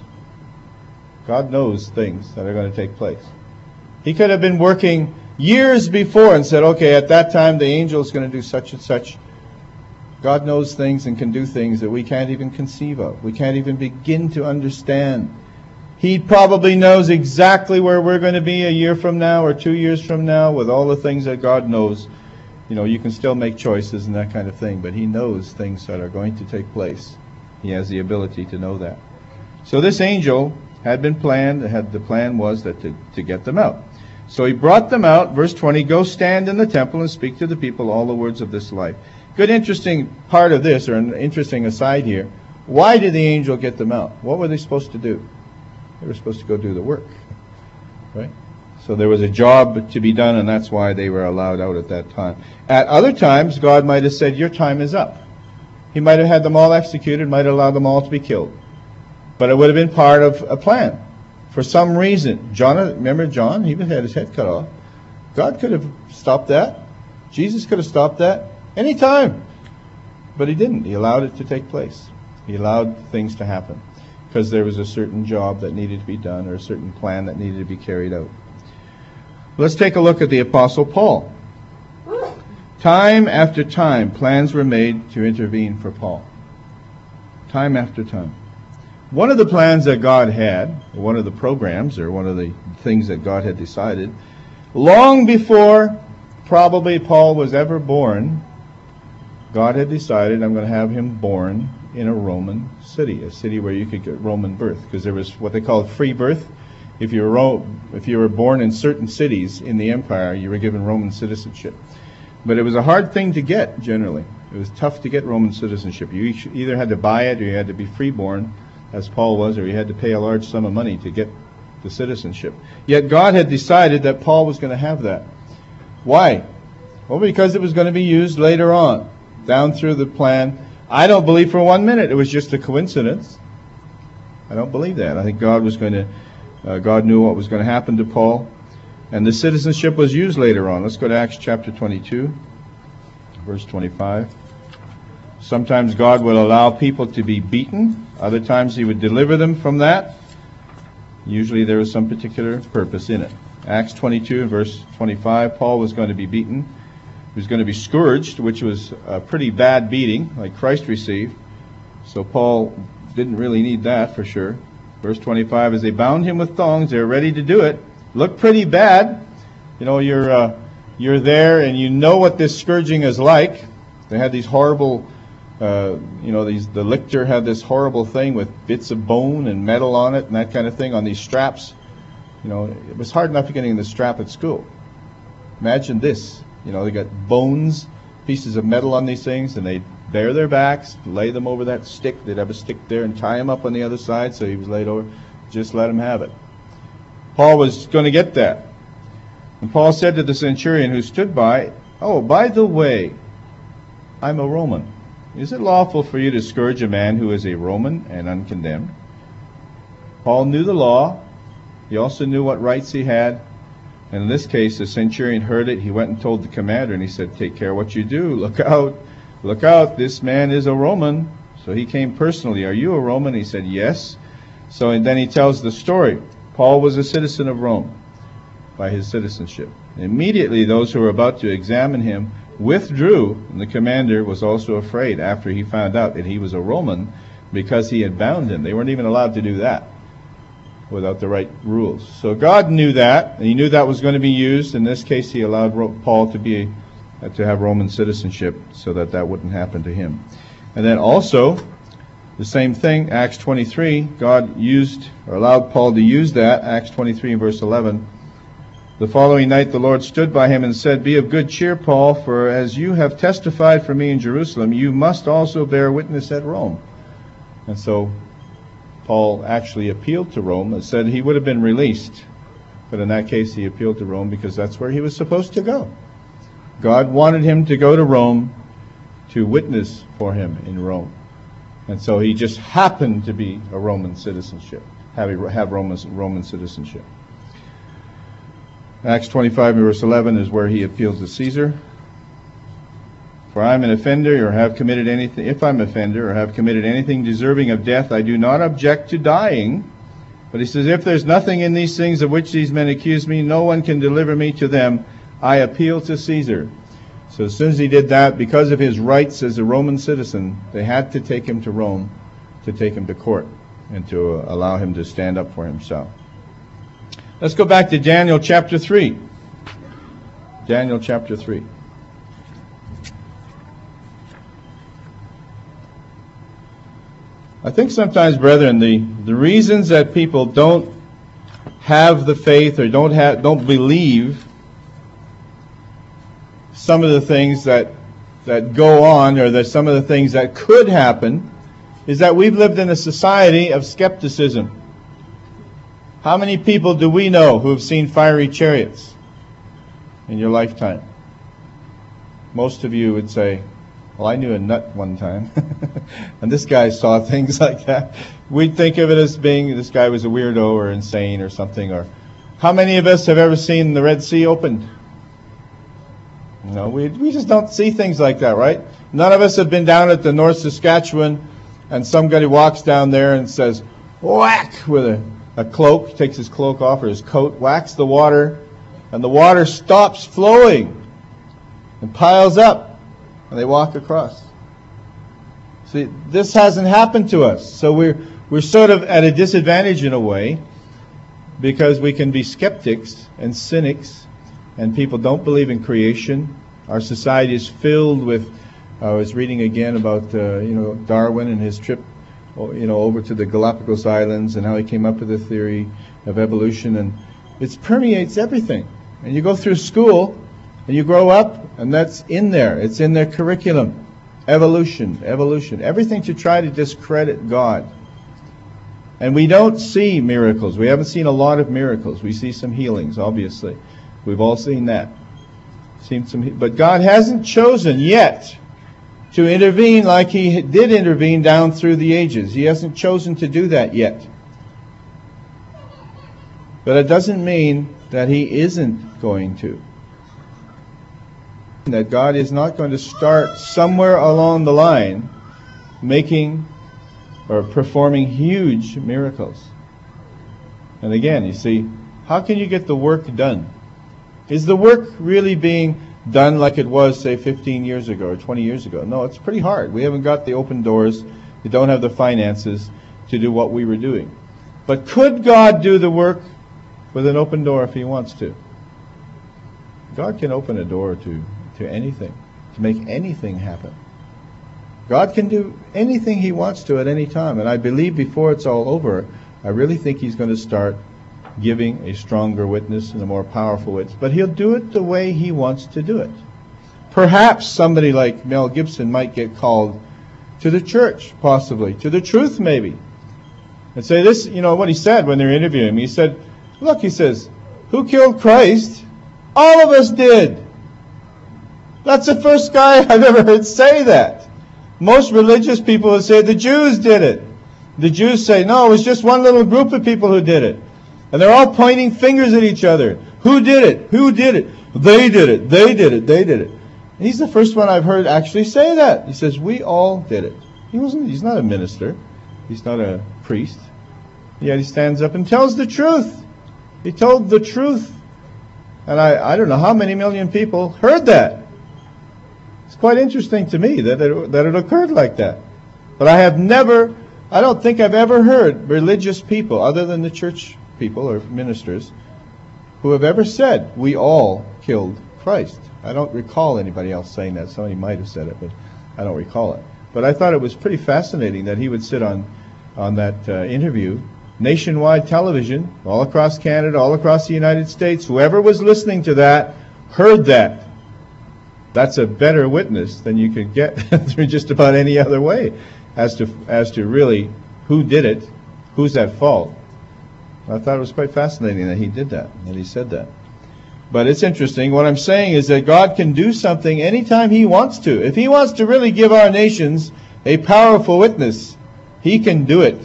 God knows things that are going to take place. He could have been working years before and said, okay, at that time the angel is going to do such and such. God knows things and can do things that we can't even conceive of. We can't even begin to understand. He probably knows exactly where we're going to be a year from now or two years from now with all the things that God knows. You know, you can still make choices and that kind of thing, but He knows things that are going to take place. He has the ability to know that. So this angel had been planned. Had the plan was that to, to get them out. So he brought them out. Verse twenty, go stand in the temple and speak to the people all the words of this life. Good interesting part of this, or an interesting aside here. Why did the angel get them out? What were they supposed to do? They were supposed to go do the work. Right? So there was a job to be done, and that's why they were allowed out at that time. At other times, God might have said, your time is up. He might have had them all executed, might have allowed them all to be killed. But it would have been part of a plan. For some reason, John, remember John? He had his head cut off. God could have stopped that. Jesus could have stopped that any time. But He didn't. He allowed it to take place. He allowed things to happen because there was a certain job that needed to be done or a certain plan that needed to be carried out. Let's take a look at the Apostle Paul. Time after time, plans were made to intervene for Paul. Time after time. One of the plans that God had, one of the programs, or one of the things that God had decided, long before probably Paul was ever born, God had decided, I'm going to have him born in a Roman city, a city where you could get Roman birth, because there was what they called free birth. If you were Ro- if you were born in certain cities in the empire, you were given Roman citizenship. But it was a hard thing to get, generally. It was tough to get Roman citizenship. You either had to buy it or you had to be freeborn, as Paul was, or you had to pay a large sum of money to get the citizenship. Yet God had decided that Paul was going to have that. Why? Well, because it was going to be used later on, down through the plan. I don't believe for one minute it was just a coincidence. I don't believe that. I think God was going to, uh, God knew what was going to happen to Paul. And the citizenship was used later on. Let's go to Acts chapter twenty-two, verse twenty-five. Sometimes God would allow people to be beaten. Other times He would deliver them from that. Usually there was some particular purpose in it. Acts twenty-two, verse twenty-five, Paul was going to be beaten. He was going to be scourged, which was a pretty bad beating, like Christ received. So Paul didn't really need that for sure. Verse twenty-five, as they bound him with thongs, they were ready to do it. Looked pretty bad. you know, you're uh, you're there and you know what this scourging is like. They had these horrible, uh, you know, these the lictor had this horrible thing with bits of bone and metal on it and that kind of thing on these straps. You know, it was hard enough getting the strap at school. Imagine this. You know, they got bones, pieces of metal on these things, and they'd bare their backs, lay them over that stick. They'd have a stick there and tie him up on the other side so he was laid over. Just let him have it. Paul was going to get that. And Paul said to the centurion who stood by, "Oh, by the way, I'm a Roman. Is it lawful for you to scourge a man who is a Roman and uncondemned?" Paul knew the law. He also knew what rights he had. And in this case, the centurion heard it. He went and told the commander, and he said, "Take care what you do. Look out. Look out. This man is a Roman." So he came personally. "Are you a Roman?" He said, "Yes." So and then he tells the story. Paul was a citizen of Rome by his citizenship. Immediately, those who were about to examine him withdrew, and the commander was also afraid after he found out that he was a Roman because he had bound him. They weren't even allowed to do that without the right rules. So God knew that, and he knew that was going to be used. In this case, he allowed Paul to be uh, to have Roman citizenship so that that wouldn't happen to him. And then also, the same thing, Acts twenty-three, God used or allowed Paul to use that, Acts twenty-three and verse eleven. "The following night the Lord stood by him and said, 'Be of good cheer, Paul, for as you have testified for me in Jerusalem, you must also bear witness at Rome.'" And so Paul actually appealed to Rome and said he would have been released. But in that case, he appealed to Rome because that's where he was supposed to go. God wanted him to go to Rome to witness for him in Rome. And so he just happened to be a Roman citizenship, have, have Roman, Roman citizenship. Acts twenty-five and verse eleven is where he appeals to Caesar. "For I am an offender or have committed anything, if I'm an offender or have committed anything deserving of death, I do not object to dying." But he says, "If there's nothing in these things of which these men accuse me, no one can deliver me to them. I appeal to Caesar." So as soon as he did that, because of his rights as a Roman citizen, they had to take him to Rome to take him to court and to uh, allow him to stand up for himself. Let's go back to Daniel chapter three. Daniel chapter three. I think sometimes, brethren, the, the reasons that people don't have the faith or don't have don't believe some of the things that that go on, or that some of the things that could happen, is that we've lived in a society of skepticism. How many people do we know who have seen fiery chariots in your lifetime? Most of you would say, "Well, I knew a nut one time." And this guy saw things like that. We'd think of it as being, this guy was a weirdo or insane or something. Or how many of us have ever seen the Red Sea opened? No, we we just don't see things like that, right? None of us have been down at the North Saskatchewan and somebody walks down there and says, whack, with a, a cloak, takes his cloak off or his coat, whacks the water, and the water stops flowing and piles up, and they walk across. See, this hasn't happened to us. So we're we're sort of at a disadvantage in a way, because we can be skeptics and cynics, and people don't believe in creation. Our society is filled with, I was reading again about uh, you know Darwin and his trip you know over to the Galapagos Islands and how he came up with the theory of evolution, and it permeates everything. And you go through school and you grow up, and that's in there. It's in their curriculum. Evolution, evolution, everything to try to discredit God. And we don't see miracles. We haven't seen a lot of miracles. We see some healings, obviously. We've all seen that. Seen some, but God hasn't chosen yet to intervene like He did intervene down through the ages. He hasn't chosen to do that yet. But it doesn't mean that He isn't going to. That God is not going to start somewhere along the line making or performing huge miracles. And again, you see, how can you get the work done? Is the work really being done like it was, say, fifteen years ago or twenty years ago? No, it's pretty hard. We haven't got the open doors. We don't have the finances to do what we were doing. But could God do the work with an open door if He wants to? God can open a door to, to anything, to make anything happen. God can do anything He wants to at any time. And I believe before it's all over, I really think He's going to start giving a stronger witness and a more powerful witness. But He'll do it the way He wants to do it. Perhaps somebody like Mel Gibson might get called to the church, possibly, to the truth maybe. And say this, you know, what he said when they were interviewing him. He said, look, he says, who killed Christ? All of us did. That's the first guy I've ever heard say that. Most religious people would say the Jews did it. The Jews say, no, it was just one little group of people who did it. And they're all pointing fingers at each other. Who did it? Who did it? They did it. They did it. They did it. And he's the first one I've heard actually say that. He says, we all did it. He wasn't, he's not a minister. He's not a priest. Yet he stands up and tells the truth. He told the truth. And I, I don't know how many million people heard that. It's quite interesting to me that it, that it occurred like that. But I have never, I don't think I've ever heard religious people, other than the church people or ministers, who have ever said, we all killed Christ. I don't recall anybody else saying that. Somebody might have said it, but I don't recall it. But I thought it was pretty fascinating that he would sit on, on that uh, interview, nationwide television, all across Canada, all across the United States. Whoever was listening to that heard that. That's a better witness than you could get through just about any other way as to as to really who did it, who's at fault. I thought it was quite fascinating that he did that, that he said that. But it's interesting. What I'm saying is that God can do something anytime He wants to. If He wants to really give our nations a powerful witness, He can do it.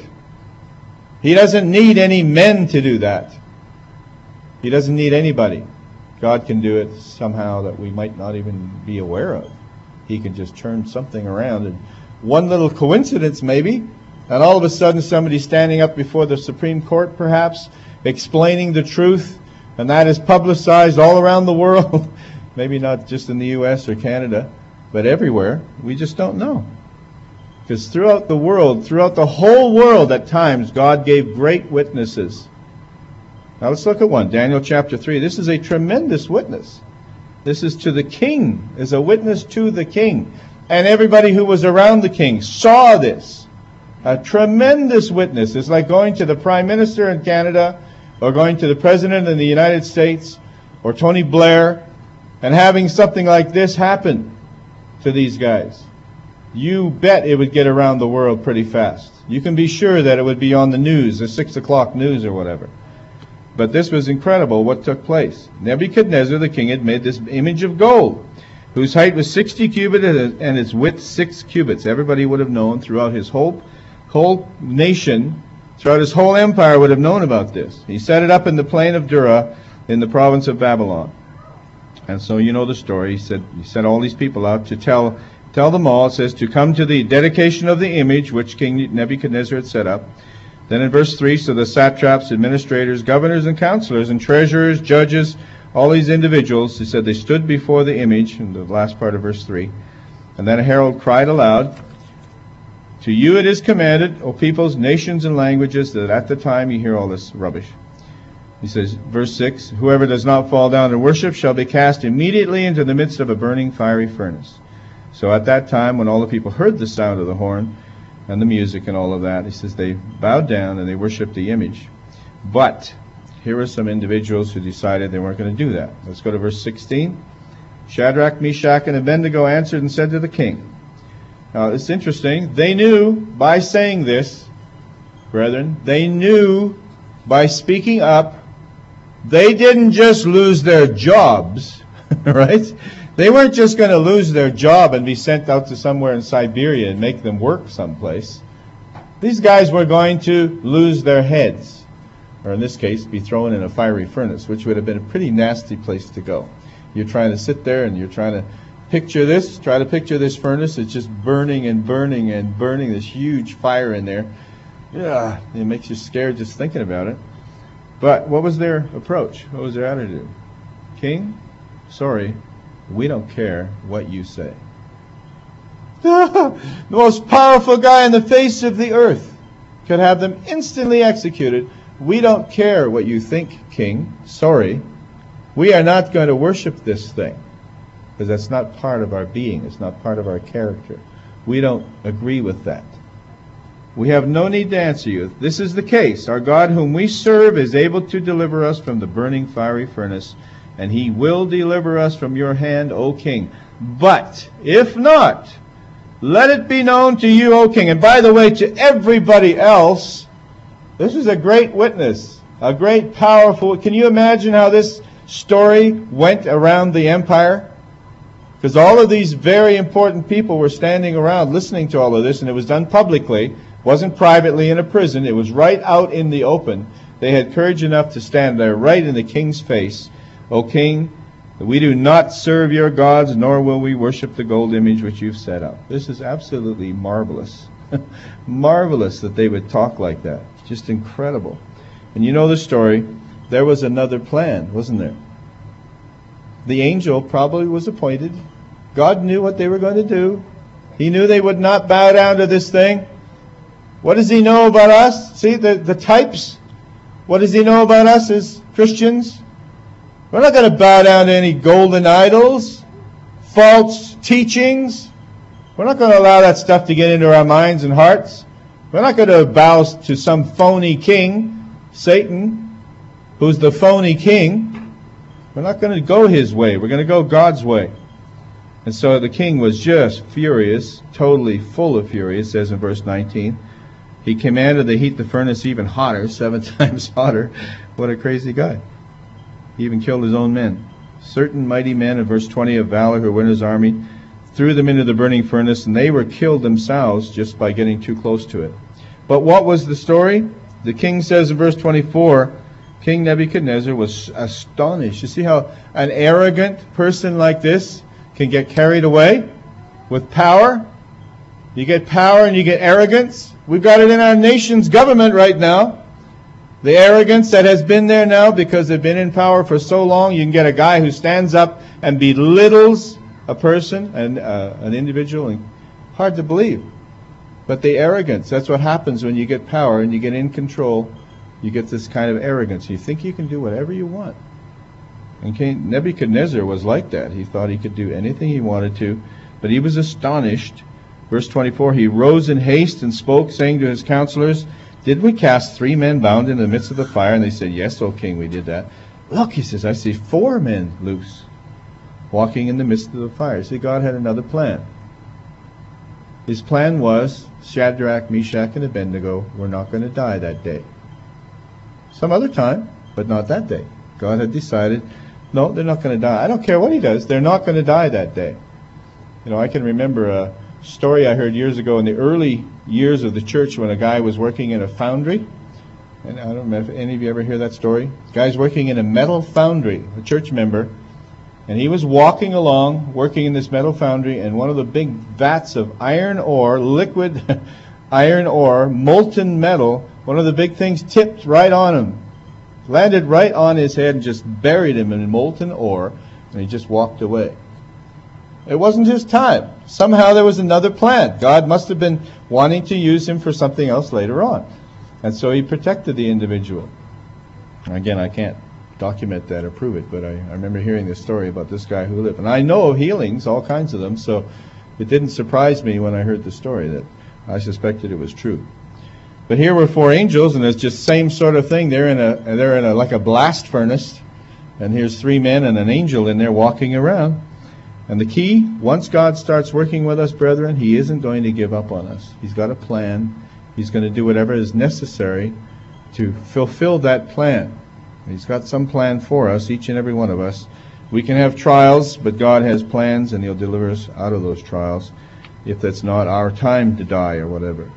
He doesn't need any men to do that. He doesn't need anybody. God can do it somehow that we might not even be aware of. He can just turn something around. And one little coincidence maybe, and all of a sudden somebody's standing up before the Supreme Court perhaps, explaining the truth, and that is publicized all around the world. Maybe not just in the U S or Canada, but everywhere. We just don't know. Because throughout the world, throughout the whole world at times, God gave great witnesses. Now let's look at one. Daniel chapter three. This is a tremendous witness. This is to the king, is a witness to the king. And everybody who was around the king saw this. A tremendous witness. It's like going to the Prime Minister in Canada, or going to the President in the United States, or Tony Blair, and having something like this happen to these guys. You bet it would get around the world pretty fast. You can be sure that it would be on the news, the six o'clock news or whatever. But this was incredible what took place. Nebuchadnezzar the king had made this image of gold, whose height was sixty cubits and its width six cubits. Everybody would have known throughout his whole, whole nation, throughout his whole empire would have known about this. He set it up in the plain of Dura in the province of Babylon. And so you know the story. He said he sent all these people out to tell tell them all. It says to come to the dedication of the image which King Nebuchadnezzar had set up. Then in verse three, so the satraps, administrators, governors, and counselors, and treasurers, judges, all these individuals, he said they stood before the image, in the last part of verse three. And then a herald cried aloud, to you it is commanded, O peoples, nations, and languages, that at the time you hear all this rubbish. He says, verse six, whoever does not fall down and worship shall be cast immediately into the midst of a burning fiery furnace. So at that time, when all the people heard the sound of the horn and the music and all of that, he says they bowed down and they worshipped the image. But here are some individuals who decided they weren't going to do that. Let's go to verse sixteen. Shadrach, Meshach, and Abednego answered and said to the king. Now it's interesting. They knew by saying this, brethren, they knew by speaking up, they didn't just lose their jobs, right? They weren't just going to lose their job and be sent out to somewhere in Siberia and make them work someplace. These guys were going to lose their heads, or in this case, be thrown in a fiery furnace, which would have been a pretty nasty place to go. You're trying to sit there and you're trying to picture this, try to picture this furnace. It's just burning and burning and burning, this huge fire in there. Yeah, it makes you scared just thinking about it. But what was their approach? What was their attitude? King, sorry, we don't care what you say. The most powerful guy on the face of the earth could have them instantly executed. We don't care what you think, king. Sorry. We are not going to worship this thing, because that's not part of our being. It's not part of our character. We don't agree with that. We have no need to answer you. This is the case. Our God whom we serve is able to deliver us from the burning fiery furnace, and he will deliver us from your hand, O king. But if not, let it be known to you, O king. And by the way, to everybody else, this is a great witness, a great powerful... Can you imagine how this story went around the empire? Because all of these very important people were standing around listening to all of this, and it was done publicly. It wasn't privately in a prison. It was right out in the open. They had courage enough to stand there right in the king's face. O king, we do not serve your gods, nor will we worship the gold image which you've set up. This is absolutely marvelous. Marvelous that they would talk like that. Just incredible. And you know the story. There was another plan, wasn't there? The angel probably was appointed. God knew what they were going to do. He knew they would not bow down to this thing. What does he know about us? See, the, the types. What does he know about us as Christians? We're not going to bow down to any golden idols, false teachings. We're not going to allow that stuff to get into our minds and hearts. We're not going to bow to some phony king, Satan, who's the phony king. We're not going to go his way. We're going to go God's way. And so the king was just furious, totally full of fury. It says in verse nineteen, he commanded to heat the furnace even hotter, seven times hotter. What a crazy guy. He even killed his own men. Certain mighty men, in verse twenty, of valor who were in his army, threw them into the burning furnace, and they were killed themselves just by getting too close to it. But what was the story? The king says in verse twenty-four, King Nebuchadnezzar was astonished. You see how an arrogant person like this can get carried away with power? You get power and you get arrogance. We've got it in our nation's government right now. The arrogance that has been there now because they've been in power for so long. You can get a guy who stands up and belittles a person, and uh, an individual, and hard to believe. But the arrogance, that's what happens when you get power and you get in control. You get this kind of arrogance. You think you can do whatever you want. And King Nebuchadnezzar was like that. He thought he could do anything he wanted to, but he was astonished. Verse twenty-four, he rose in haste and spoke, saying to his counselors, did we cast three men bound in the midst of the fire? And they said, yes, O king, we did that. Look, he says, I see four men loose, walking in the midst of the fire. See, God had another plan. His plan was Shadrach, Meshach, and Abednego were not going to die that day. Some other time, but not that day. God had decided, no, they're not going to die. I don't care what he does. They're not going to die that day. You know, I can remember a story I heard years ago in the early years of the church when a guy was working in a foundry. And I don't know if any of you ever hear that story. The guy's working in a metal foundry, a church member. And he was walking along, working in this metal foundry, and one of the big vats of iron ore, liquid iron ore, molten metal, one of the big things tipped right on him. Landed right on his head and just buried him in molten ore, and he just walked away. It wasn't his time. Somehow there was another plan. God must have been wanting to use him for something else later on. And so he protected the individual. Again, I can't document that or prove it, but I, I remember hearing this story about this guy who lived. And I know of healings, all kinds of them, so it didn't surprise me when I heard the story that I suspected it was true. But here were four angels, and it's just same sort of thing. They're in a they're in a like a blast furnace, and here's three men and an angel in there walking around. And the key, once God starts working with us, brethren, he isn't going to give up on us. He's got a plan. He's going to do whatever is necessary to fulfill that plan. He's got some plan for us, each and every one of us. We can have trials, but God has plans, and he'll deliver us out of those trials if that's not our time to die or whatever.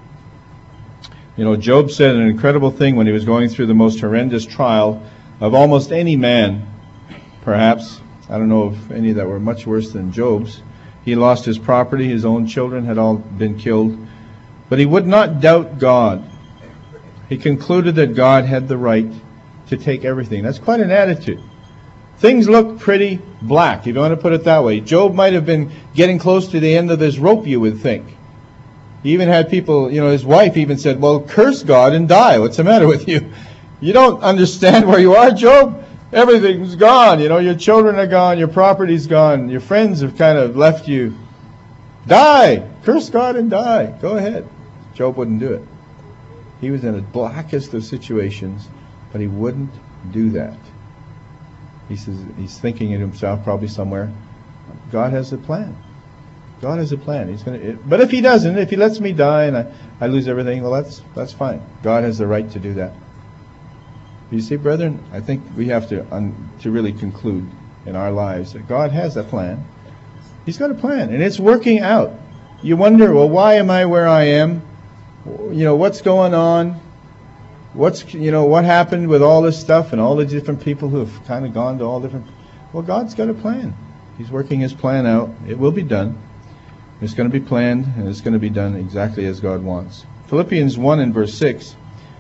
You know, Job said an incredible thing when he was going through the most horrendous trial of almost any man, perhaps. I don't know of any that were much worse than Job's. He lost his property. His own children had all been killed. But he would not doubt God. He concluded that God had the right to take everything. That's quite an attitude. Things look pretty black, if you want to put it that way. Job might have been getting close to the end of this rope, you would think. He even had people, you know, his wife even said, well, curse God and die. What's the matter with you? You don't understand where you are, Job? everything's gone. You know, your children are gone, your property's gone, your friends have kind of left you. Die! Curse God and die. Go ahead. Job wouldn't do it. He was in the blackest of situations, but he wouldn't do that. He says, he's thinking in himself probably somewhere, God has a plan. God has a plan. He's going to. But if he doesn't, if he lets me die and I, I lose everything, well, that's that's fine. God has the right to do that. You see, brethren, I think we have to un, to really conclude in our lives that God has a plan. He's got a plan, and it's working out. You wonder, well, why am I where I am? You know, what's going on? What's, you know, what happened with all this stuff and all the different people who have kind of gone to all different... Well, God's got a plan. He's working His plan out. It will be done. It's going to be planned, and it's going to be done exactly as God wants. Philippians one and verse six.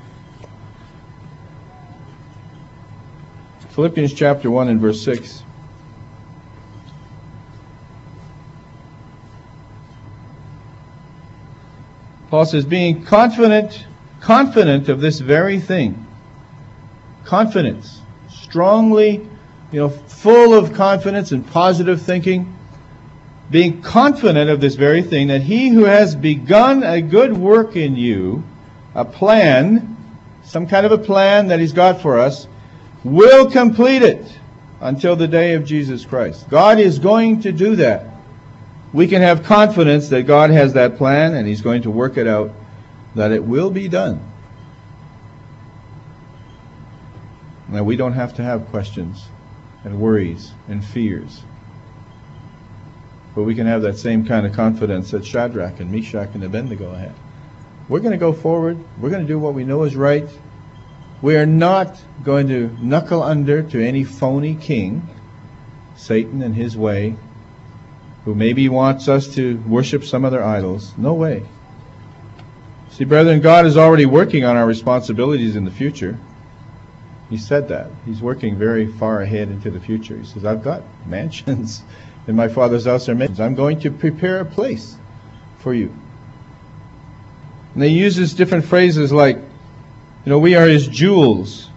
Philippians chapter one and verse six. Paul says, being confident, confident of this very thing. Confidence. Strongly, you know, full of confidence and positive thinking. Being confident of this very thing, that He who has begun a good work in you, a plan, some kind of a plan that He's got for us, will complete it until the day of Jesus Christ. God is going to do that. We can have confidence that God has that plan and He's going to work it out, that it will be done. Now, we don't have to have questions and worries and fears. But we can have that same kind of confidence that Shadrach and Meshach and Abednego had. We're going to go forward. We're going to do what we know is right. We are not going to knuckle under to any phony king, Satan and his way, who maybe wants us to worship some other idols. No way. See, brethren, God is already working on our responsibilities in the future. He said that. He's working very far ahead into the future. He says, I've got mansions in my Father's house are mansions. I'm going to prepare a place for you. And he uses different phrases like, you know, we are His jewels.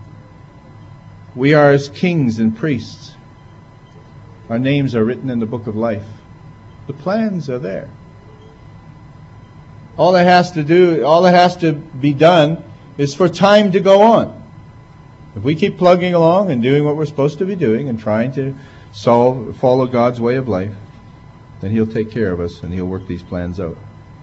We are His kings and priests. Our names are written in the book of life. The plans are there. All that has to do, all that has to be done is for time to go on. If we keep plugging along and doing what we're supposed to be doing and trying to solve, follow God's way of life, then He'll take care of us and He'll work these plans out.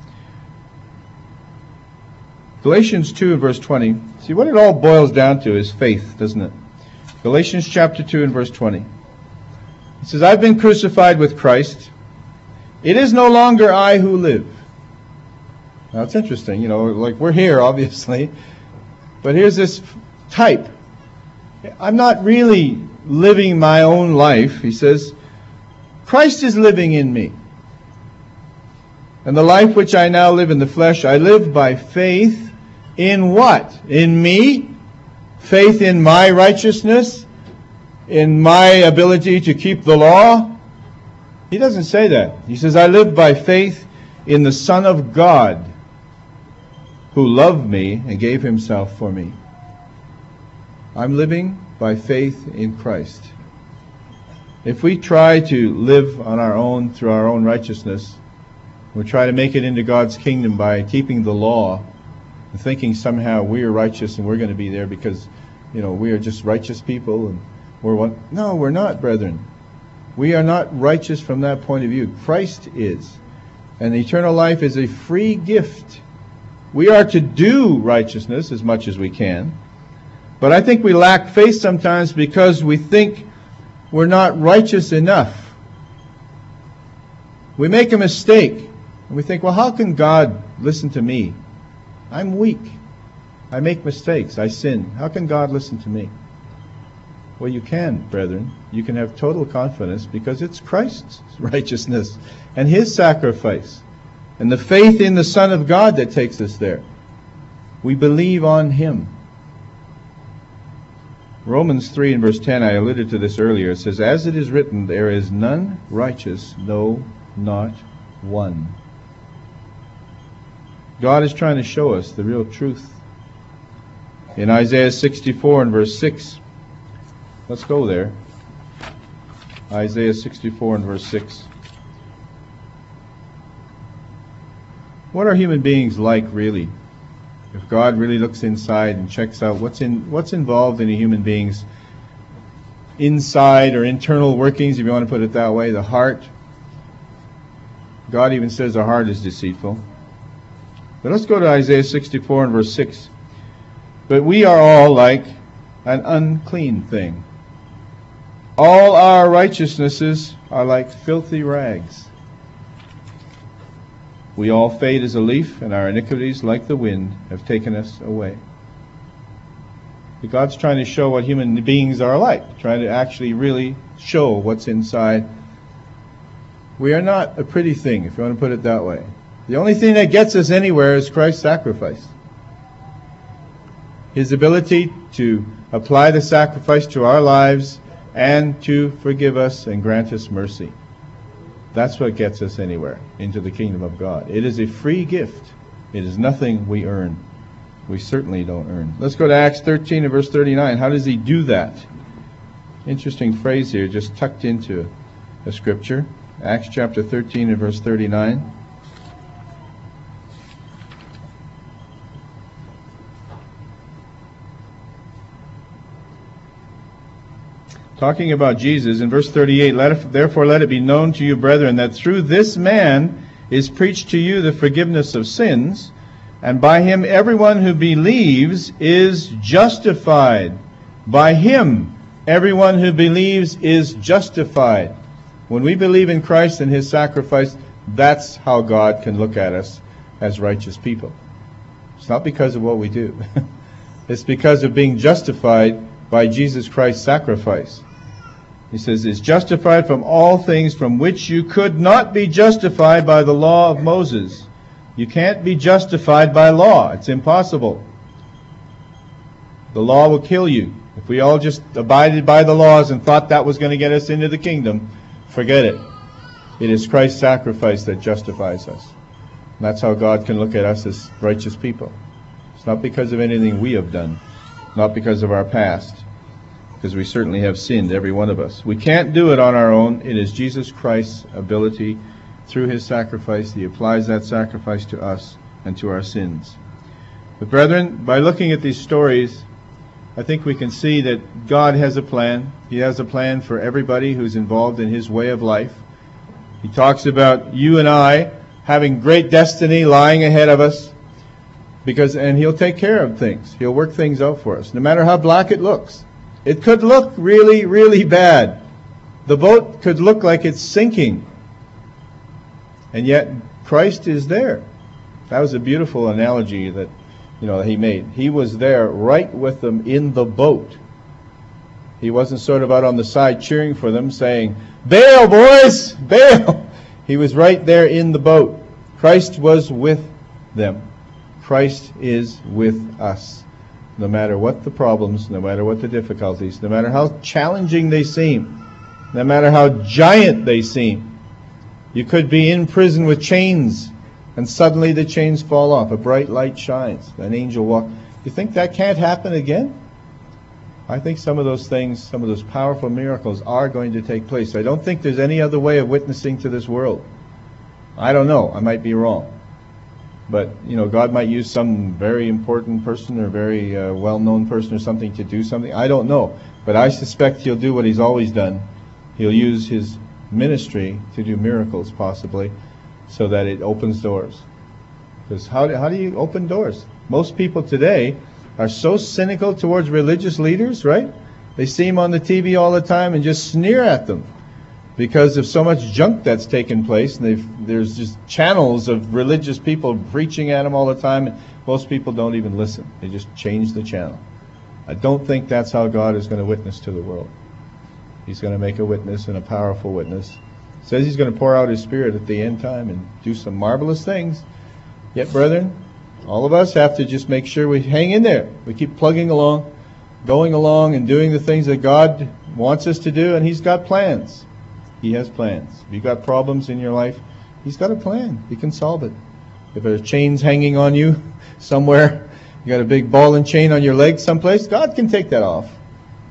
Galatians two and verse twenty. See, what it all boils down to is faith, doesn't it? Galatians chapter two and verse twenty. It says, I've been crucified with Christ. It is no longer I who live. Now, it's interesting, you know, like we're here, obviously. But here's this type. I'm not really living my own life. He says, Christ is living in me. And the life which I now live in the flesh, I live by faith in what? In me? Faith in my righteousness? In my ability to keep the law? He doesn't say that. He says, I live by faith in the Son of God, who loved me and gave Himself for me. I'm living by faith in Christ. If we try to live on our own, through our own righteousness, we try to make it into God's kingdom by keeping the law, and thinking somehow we are righteous and we're going to be there because, you know, we are just righteous people and we're one. No, we're not, brethren. We are not righteous from that point of view. Christ is. And eternal life is a free gift. We are to do righteousness as much as we can. But I think we lack faith sometimes because we think we're not righteous enough. We make a mistake. And we think, well, how can God listen to me? I'm weak. I make mistakes. I sin. How can God listen to me? Well, you can, brethren. You can have total confidence because it's Christ's righteousness and His sacrifice and the faith in the Son of God that takes us there. We believe on Him. Romans three and verse ten, I alluded to this earlier. It says, as it is written, there is none righteous, no, not one. God is trying to show us the real truth. In Isaiah sixty-four and verse six, Let's go there. Isaiah sixty-four and verse six. What are human beings like, really? If God really looks inside and checks out what's in what's involved in a human being's inside or internal workings, if you want to put it that way, the heart. God even says the heart is deceitful. But let's go to Isaiah sixty-four and verse six. But we are all like an unclean thing. All our righteousnesses are like filthy rags. We all fade as a leaf, and our iniquities, like the wind, have taken us away. But God's trying to show what human beings are like, trying to actually really show what's inside. We are not a pretty thing, if you want to put it that way. The only thing that gets us anywhere is Christ's sacrifice. His ability to apply the sacrifice to our lives and to forgive us and grant us mercy. That's what gets us anywhere, into the kingdom of God. It is a free gift. It is nothing we earn. We certainly don't earn. Let's go to Acts thirteen and verse thirty-nine. How does he do that? Interesting phrase here, just tucked into a scripture. Acts chapter thirteen and verse thirty-nine. Talking about Jesus, in verse thirty-eight, let it, therefore let it be known to you, brethren, that through this man is preached to you the forgiveness of sins, and by him everyone who believes is justified. By him everyone who believes is justified. When we believe in Christ and his sacrifice, that's how God can look at us as righteous people. It's not because of what we do. It's because of being justified by Jesus Christ's sacrifice. He says, is justified from all things from which you could not be justified by the law of Moses. You can't be justified by law. It's impossible. The law will kill you. If we all just abided by the laws and thought that was going to get us into the kingdom, forget it. It is Christ's sacrifice that justifies us. And that's how God can look at us as righteous people. It's not because of anything we have done, not because of our past, because we certainly have sinned, every one of us. We can't do it on our own. It is Jesus Christ's ability through his sacrifice. He applies that sacrifice to us and to our sins. But brethren, by looking at these stories, I think we can see that God has a plan. He has a plan for everybody who's involved in his way of life. He talks about you and I having great destiny lying ahead of us, because and he'll take care of things. He'll work things out for us, no matter how black it looks. It could look really, really bad. The boat could look like it's sinking. And yet, Christ is there. That was a beautiful analogy that, you know, he made. He was there right with them in the boat. He wasn't sort of out on the side cheering for them, saying, "Bail, boys! Bail!" He was right there in the boat. Christ was with them. Christ is with us. No matter what the problems, no matter what the difficulties, no matter how challenging they seem, no matter how giant they seem. You could be in prison with chains, and suddenly the chains fall off. A bright light shines. An angel walks. You think that can't happen again? I think some of those things, some of those powerful miracles are going to take place. I don't think there's any other way of witnessing to this world. I don't know. I might be wrong. But, you know, God might use some very important person or very uh, well-known person or something to do something. I don't know. But I suspect he'll do what he's always done. He'll use his ministry to do miracles, possibly, so that it opens doors. Because how do, how do you open doors? Most people today are so cynical towards religious leaders, right? They see them on the T V all the time and just sneer at them because of so much junk that's taken place. And they've, there's just channels of religious people preaching at them all the time, and most people don't even listen. They just change the channel. I don't think that's how God is going to witness to the world. He's going to make a witness, and a powerful witness. He says he's going to pour out his Spirit at the end time and do some marvelous things. Yet, brethren, all of us have to just make sure we hang in there. We keep plugging along, going along and doing the things that God wants us to do, and he's got plans. He has plans. If you've got problems in your life, he's got a plan. He can solve it. If there's chains hanging on you somewhere, you got a big ball and chain on your leg someplace, God can take that off.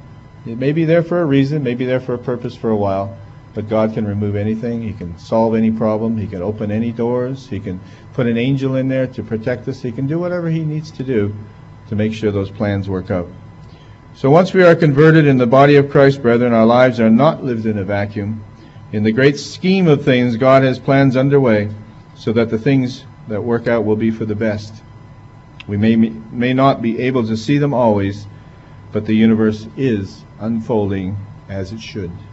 It may be there for a reason, may be there for a purpose for a while, but God can remove anything. He can solve any problem. He can open any doors. He can put an angel in there to protect us. He can do whatever He needs to do to make sure those plans work out. So once we are converted in the body of Christ, brethren, our lives are not lived in a vacuum. In the great scheme of things, God has plans underway so that the things that work out will be for the best. We may, may not be able to see them always, but the universe is unfolding as it should.